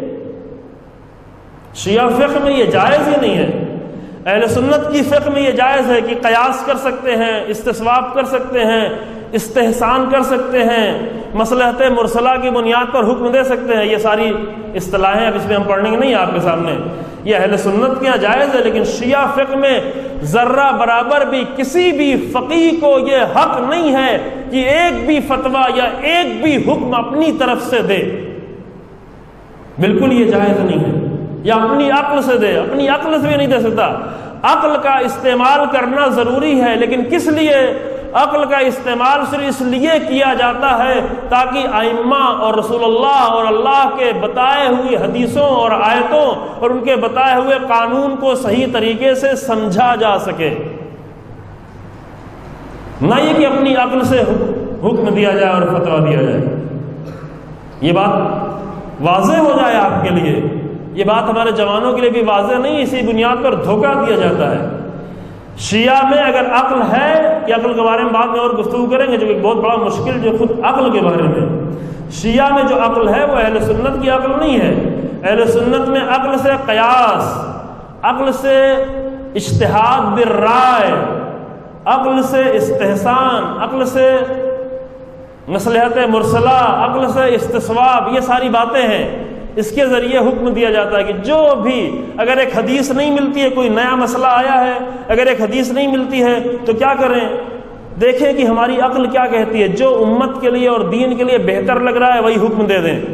شیعہ فقہ میں یہ جائز ہی نہیں ہے. اہل سنت کی فقہ میں یہ جائز ہے کہ قیاس کر سکتے ہیں, استصواب کر سکتے ہیں, استحسان کر سکتے ہیں, مصلحت مرسلہ کی بنیاد پر حکم دے سکتے ہیں. یہ ساری اصطلاحیں اب اس میں ہم پڑھیں گے نہیں آپ کے سامنے. یہ اہل سنت کے یہاں جائز ہے, لیکن شیعہ فقہ میں ذرہ برابر بھی کسی بھی فقیہ کو یہ حق نہیں ہے کہ ایک بھی فتویٰ یا ایک بھی حکم اپنی طرف سے دے. بالکل یہ جائز نہیں ہے. یا اپنی عقل سے دے, اپنی عقل سے بھی نہیں دے سکتا. عقل کا استعمال کرنا ضروری ہے, لیکن کس لیے؟ عقل کا استعمال صرف اس لیے کیا جاتا ہے تاکہ ائمہ اور رسول اللہ اور اللہ کے بتائے ہوئی حدیثوں اور آیتوں اور ان کے بتائے ہوئے قانون کو صحیح طریقے سے سمجھا جا سکے. نہ یہ کہ اپنی عقل سے حکم دیا جائے اور فتویٰ دیا جائے. یہ بات واضح ہو جائے آپ کے لیے. یہ بات ہمارے جوانوں کے لیے بھی واضح نہیں, اسی بنیاد پر دھوکہ دیا جاتا ہے. شیعہ میں اگر عقل ہے, کہ عقل کے بارے میں بعد میں اور گفتگو کریں گے جو ایک بہت بڑا مشکل جو خود عقل کے بارے میں, شیعہ میں جو عقل ہے وہ اہل سنت کی عقل نہیں ہے. اہل سنت میں عقل سے قیاس, عقل سے اجتہاد بالرائے, عقل سے استحسان, عقل سے مصلحت مرسلہ, عقل سے استصواب, یہ ساری باتیں ہیں. اس کے ذریعے حکم دیا جاتا ہے کہ جو بھی, اگر ایک حدیث نہیں ملتی ہے, کوئی نیا مسئلہ آیا ہے, اگر ایک حدیث نہیں ملتی ہے تو کیا کریں؟ دیکھیں کہ ہماری عقل کیا کہتی ہے, جو امت کے لیے اور دین کے لیے بہتر لگ رہا ہے وہی حکم دے دیں.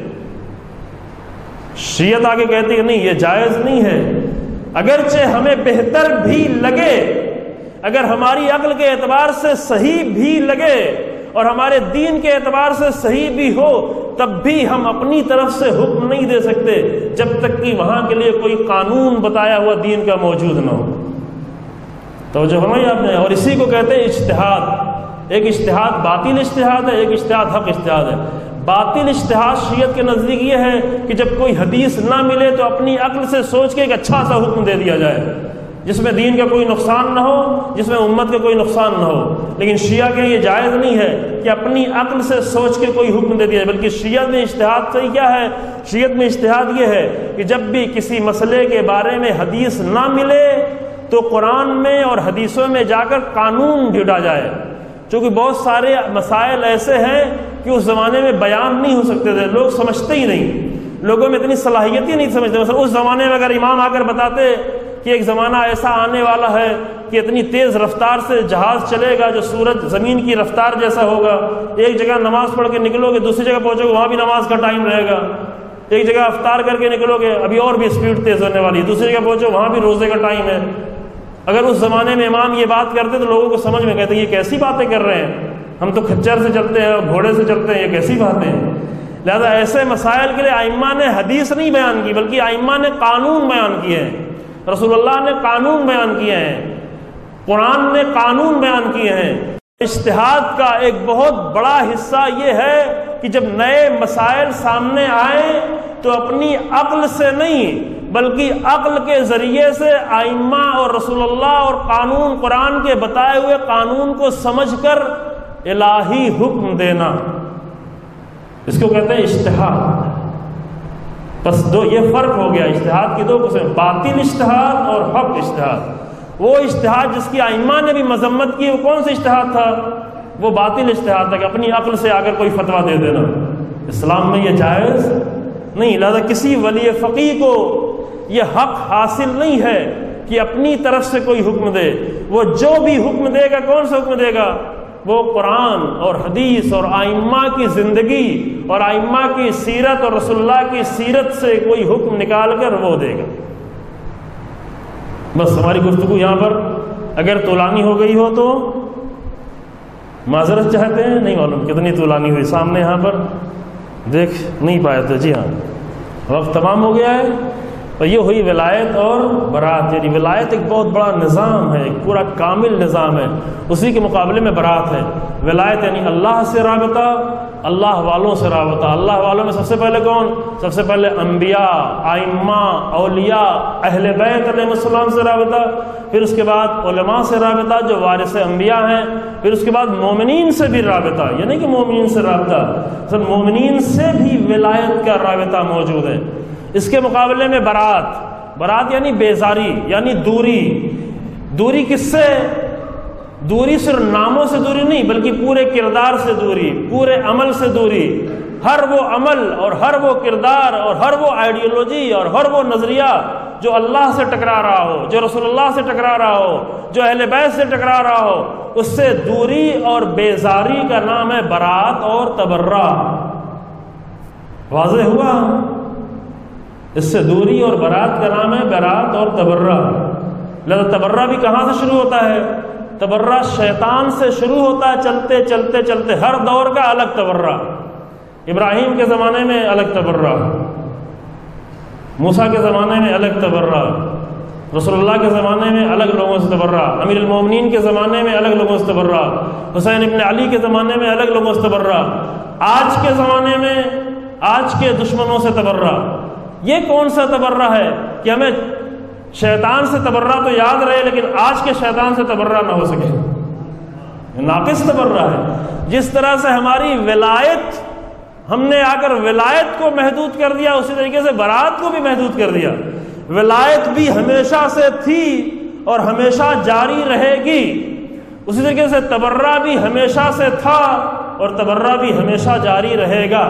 شیعت آگے کہتی ہے نہیں, یہ جائز نہیں ہے. اگرچہ ہمیں بہتر بھی لگے, اگر ہماری عقل کے اعتبار سے صحیح بھی لگے اور ہمارے دین کے اعتبار سے صحیح بھی ہو, تب بھی ہم اپنی طرف سے حکم نہیں دے سکتے جب تک کہ وہاں کے لیے کوئی قانون بتایا ہوا دین کا موجود نہ ہو. توجہ فرمائی آپ نے. اور اسی کو کہتے ہیں اجتہاد. ایک اجتہاد باطل اجتہاد ہے, ایک اجتہاد حق اجتہاد ہے. باطل اجتہاد شیعت کے نزدیک یہ ہے کہ جب کوئی حدیث نہ ملے تو اپنی عقل سے سوچ کے ایک اچھا سا حکم دے دیا جائے جس میں دین کا کوئی نقصان نہ ہو, جس میں امت کا کوئی نقصان نہ ہو. لیکن شیعہ کے یہ جائز نہیں ہے کہ اپنی عقل سے سوچ کے کوئی حکم دے دیا جائے, بلکہ شیعت میں اجتہاد صحیح کیا ہے؟ شیعت میں اجتہاد یہ ہے کہ جب بھی کسی مسئلے کے بارے میں حدیث نہ ملے تو قرآن میں اور حدیثوں میں جا کر قانون ڈھونڈا جائے. چونکہ بہت سارے مسائل ایسے ہیں کہ اس زمانے میں بیان نہیں ہو سکتے تھے, لوگ سمجھتے ہی نہیں, لوگوں میں اتنی صلاحیت ہی نہیں سمجھتے. مثلا اس زمانے میں اگر امام آ کر بتاتے کہ ایک زمانہ ایسا آنے والا ہے کہ اتنی تیز رفتار سے جہاز چلے گا جو سورج زمین کی رفتار جیسا ہوگا, ایک جگہ نماز پڑھ کے نکلو گے دوسری جگہ پہنچو گے وہاں بھی نماز کا ٹائم رہے گا, ایک جگہ افطار کر کے نکلو گے ابھی اور بھی اسپیڈ تیز ہونے والی ہے, دوسری جگہ پہنچو وہاں بھی روزے کا ٹائم ہے. اگر اس زمانے میں امام یہ بات کرتے تو لوگوں کو سمجھ میں کہتے یہ کیسی باتیں کر رہے ہیں, ہم تو کھچر سے چلتے ہیں, گھوڑے سے چلتے ہیں, یہ کیسی باتیں ہیں. لہذا ایسے مسائل کے لیے ائمہ نے حدیث نہیں بیان کی بلکہ ائمہ نے قانون بیان کیے ہیں. رسول اللہ نے قانون بیان کیے ہیں, قرآن نے قانون بیان کیے ہیں. اجتہاد کا ایک بہت بڑا حصہ یہ ہے کہ جب نئے مسائل سامنے آئیں تو اپنی عقل سے نہیں بلکہ عقل کے ذریعے سے ائمہ اور رسول اللہ اور قانون قرآن کے بتائے ہوئے قانون کو سمجھ کر الہی حکم دینا, اس کو کہتے ہیں اجتہاد. بس یہ فرق ہو گیا. اجتہاد کی دو قسمیں, باطل اجتہاد اور حق اجتہاد. وہ اجتہاد جس کی ائمہ نے بھی مذمت کی، وہ کون سا اجتہاد تھا؟ وہ باطل اجتہاد تھا کہ اپنی عقل سے اگر کوئی فتویٰ دے دینا۔ اسلام میں یہ جائز نہیں، لہذا کسی ولی فقیہ کو یہ حق حاصل نہیں ہے کہ اپنی طرف سے کوئی حکم دے۔ وہ جو بھی حکم دے گا، کون سا حکم دے گا؟ وہ قرآن اور حدیث اور ائمہ کی زندگی اور ائمہ کی سیرت اور رسول اللہ کی سیرت سے کوئی حکم نکال کر وہ دے گا۔ بس ہماری گفتگو یہاں پر اگر طولانی ہو گئی ہو تو معذرت چاہتے ہیں، نہیں معلوم کتنی طولانی ہوئی، سامنے یہاں پر دیکھ نہیں پائے تھے۔ جی ہاں، وقت تمام ہو گیا ہے۔ اور یہ ہوئی ولایت اور برات، یعنی ولایت ایک بہت بڑا نظام ہے، ایک پورا کامل نظام ہے، اسی کے مقابلے میں برات ہے۔ ولایت یعنی اللہ سے رابطہ، اللہ والوں سے رابطہ۔ اللہ والوں میں سب سے پہلے کون؟ سب سے پہلے انبیاء، ائمہ، اولیاء، اہل بیت علیہ السلام سے رابطہ، پھر اس کے بعد علماء سے رابطہ جو وارث انبیاء ہیں، پھر اس کے بعد مومنین سے بھی رابطہ، یعنی کہ مومنین سے رابطہ، سب مومنین سے بھی ولایت کا رابطہ موجود ہے۔ اس کے مقابلے میں برات، برات یعنی بیزاری، یعنی دوری۔ دوری کس سے؟ دوری صرف ناموں سے دوری نہیں، بلکہ پورے کردار سے دوری، پورے عمل سے دوری۔ ہر وہ عمل اور ہر وہ کردار اور ہر وہ آئیڈیالوجی اور ہر وہ نظریہ جو اللہ سے ٹکرا رہا ہو، جو رسول اللہ سے ٹکرا رہا ہو، جو اہل بیت سے ٹکرا رہا ہو، اس سے دوری اور بیزاری کا نام ہے برات اور تبرہ۔ واضح ہوا؟ اس سے دوری اور برات کا نام ہے برات اور تبرہ۔ لہذا تبرہ بھی کہاں سے شروع ہوتا ہے؟ تبرہ شیطان سے شروع ہوتا ہے، چلتے چلتے چلتے ہر دور کا الگ تبرہ۔ ابراہیم کے زمانے میں الگ تبرہ، موسیٰ کے زمانے میں الگ تبرہ، رسول اللہ کے زمانے میں الگ لوگوں سے تبرہ، امیر المومنین کے زمانے میں الگ لوگوں سے تبرہ، حسین ابن علی کے زمانے میں الگ لوگوں سے تبرہ، آج کے زمانے میں آج کے دشمنوں سے تبرہ۔ یہ کون سا تبرہ ہے کہ ہمیں شیطان سے تبرہ تو یاد رہے لیکن آج کے شیطان سے تبرہ نہ ہو سکے؟ ناقص تبرہ ہے۔ جس طرح سے ہماری ولایت، ہم نے آ کر ولایت کو محدود کر دیا، اسی طریقے سے برات کو بھی محدود کر دیا۔ ولایت بھی ہمیشہ سے تھی اور ہمیشہ جاری رہے گی، اسی طریقے سے تبرہ بھی ہمیشہ سے تھا اور تبرہ بھی ہمیشہ جاری رہے گا۔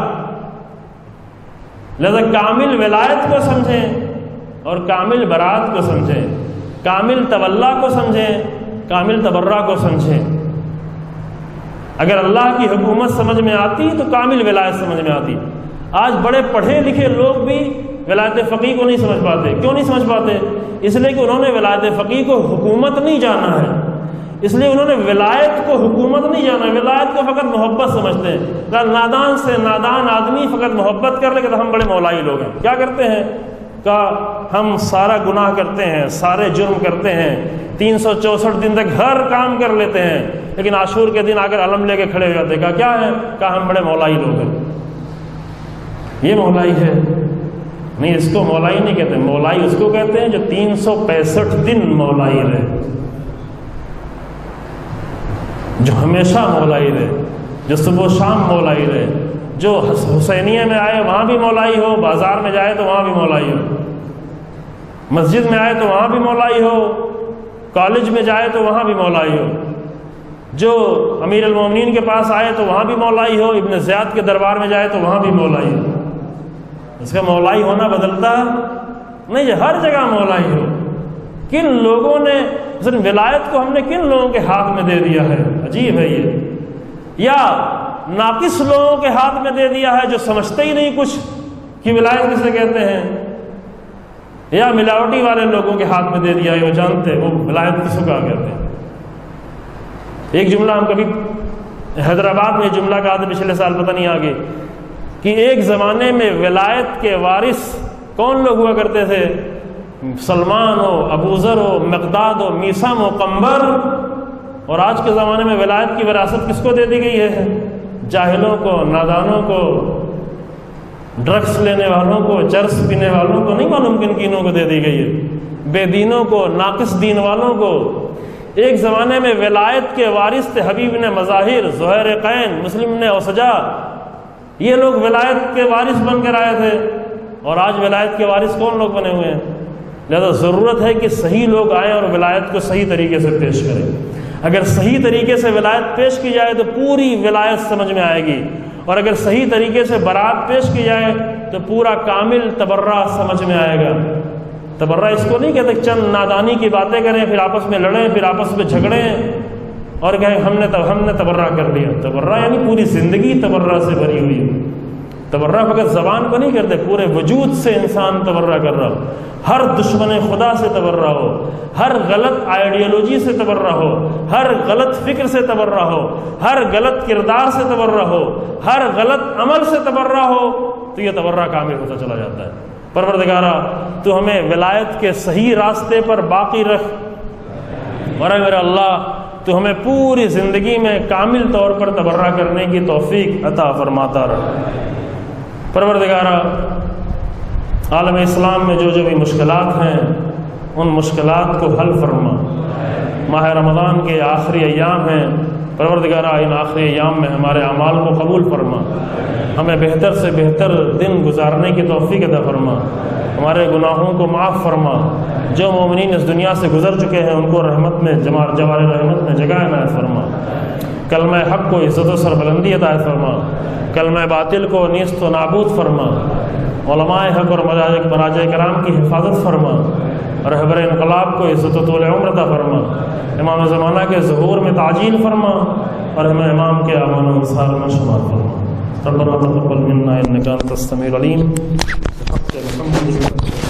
لہذا کامل ولایت کو سمجھیں اور کامل برات کو سمجھیں، کامل تولا کو سمجھیں، کامل تبرہ کو سمجھیں۔ اگر اللہ کی حکومت سمجھ میں آتی تو کامل ولایت سمجھ میں آتی۔ آج بڑے پڑھے لکھے لوگ بھی ولایت فقیہ کو نہیں سمجھ پاتے۔ کیوں نہیں سمجھ پاتے؟ اس لیے کہ انہوں نے ولایت فقیہ کو حکومت نہیں جانا ہے، اس لیے انہوں نے ولایت کو حکومت نہیں جانا، ولایت کو فقط محبت سمجھتے ہیں۔ نادان سے نادان آدمی فقط محبت کر لے کہ ہم بڑے مولائی لوگ ہیں۔ کیا کرتے ہیں؟ کہ ہم سارا گناہ کرتے ہیں، سارے جرم کرتے ہیں، 364 دن تک ہر کام کر لیتے ہیں، لیکن عاشور کے دن آ کر علم لے کے کھڑے ہو جاتے ہیں۔ کیا ہے؟ کہ ہم بڑے مولائی لوگ ہیں۔ یہ مولائی ہے؟ نہیں، اس کو مولائی نہیں کہتے۔ مولائی اس کو کہتے ہیں جو 365 دن مولائی رہے، جو ہمیشہ مولائی رہے، جو صبح و شام مولائی رہے، جو حسینیہ میں آئے وہاں بھی مولائی ہو، بازار میں جائے تو وہاں بھی مولائی ہو، مسجد میں آئے تو وہاں بھی مولائی ہو، کالج میں جائے تو وہاں بھی مولائی ہو، جو امیر المومنین کے پاس آئے تو وہاں بھی مولائی ہو، ابن زیاد کے دربار میں جائے تو وہاں بھی مولائی ہو۔ اس کا مولائی ہونا بدلتا نہیں، یہ ہر جگہ مولائی ہو۔ کن لوگوں نے ولایت کو ہم نے کن لوگوں کے ہاتھ میں دے دیا ہے؟ عجیب ہے یہ۔ یا ناقص لوگوں کے ہاتھ میں دے دیا ہے جو سمجھتے ہی نہیں کچھ کہ ولایت کسے کہتے ہیں، یا ملاوٹی والے لوگوں کے ہاتھ میں دے دیا ہے، وہ جانتے وہ ولایت کس کو کہا کہتے ہیں۔ ایک جملہ ہم کبھی حیدرآباد میں جملہ کہا تھا پچھلے سال، پتہ نہیں آگے، کہ ایک زمانے میں ولایت کے وارث کون لوگ ہوا کرتے تھے؟ سلمان ہو، ابو ذر ہو، مقداد ہو، میثم ہو، قنبر۔ اور آج کے زمانے میں ولایت کی وراثت کس کو دے دی گئی ہے؟ جاہلوں کو، نادانوں کو، ڈرگس لینے والوں کو، چرس پینے والوں کو، نہیں معلوم کن کینوں کو دے دی گئی ہے، بے دینوں کو، ناقص دین والوں کو۔ ایک زمانے میں ولایت کے وارث تھے حبیب نے مظاہر، زہیر قین، مسلم نے اوسجا، یہ لوگ ولایت کے وارث بن کر آئے تھے، اور آج ولایت کے وارث کون لوگ بنے ہوئے ہیں؟ لہذا ضرورت ہے کہ صحیح لوگ آئیں اور ولایت کو صحیح طریقے سے پیش کریں۔ اگر صحیح طریقے سے ولایت پیش کی جائے تو پوری ولایت سمجھ میں آئے گی، اور اگر صحیح طریقے سے برات پیش کی جائے تو پورا کامل تبرہ سمجھ میں آئے گا۔ تبرہ اس کو نہیں کہتے چند نادانی کی باتیں کریں، پھر آپس میں لڑیں، پھر آپس میں جھگڑیں اور کہیں ہم نے تبرہ کر لیا۔ تبرہ یعنی پوری زندگی تبرہ سے بھری ہوئی ہے۔ تبرہ فقط زبان کو نہیں کرتے، پورے وجود سے انسان تبرہ کر رہا ہو، ہر دشمن خدا سے تبرہ ہو، ہر غلط آئیڈیالوجی سے تبرہ ہو، ہر غلط فکر سے تبرہ ہو، ہر غلط کردار سے تبرہ ہو، ہر غلط عمل سے تبرہ ہو، تو یہ تبرہ کامل ہوتا چلا جاتا ہے۔ پروردگارہ تو ہمیں ولایت کے صحیح راستے پر باقی رکھ، اور اے میرا اللہ تو ہمیں پوری زندگی میں کامل طور پر تبرہ کرنے کی توفیق عطا فرماتا رہا۔ پروردگارہ عالم اسلام میں جو بھی مشکلات ہیں ان مشکلات کو حل فرما۔ ماہ رمضان کے آخری ایام ہیں، پروردگارہ ان آخری ایام میں ہمارے اعمال کو قبول فرما، ہمیں بہتر سے بہتر دن گزارنے کی توفیق عطا فرما، ہمارے گناہوں کو معاف فرما۔ جو مومنین اس دنیا سے گزر چکے ہیں ان کو رحمت میں جوار رحمت میں جگہ عنایت فرما، کلمہ حق کو عزت و سربلندی عطا فرما، کلمہ باطل کو نیست و نابود فرما، علماء حق اور مراجع کرام کی حفاظت فرما، رہبر انقلاب کو عزت و طول عمر عطا فرما، امام زمانہ کے ظہور میں تعجیل فرما، اور ہمیں امام کے امان و انصار میں شمار فرما۔ ربنا تقبل منا انک انت السمیع العلیم۔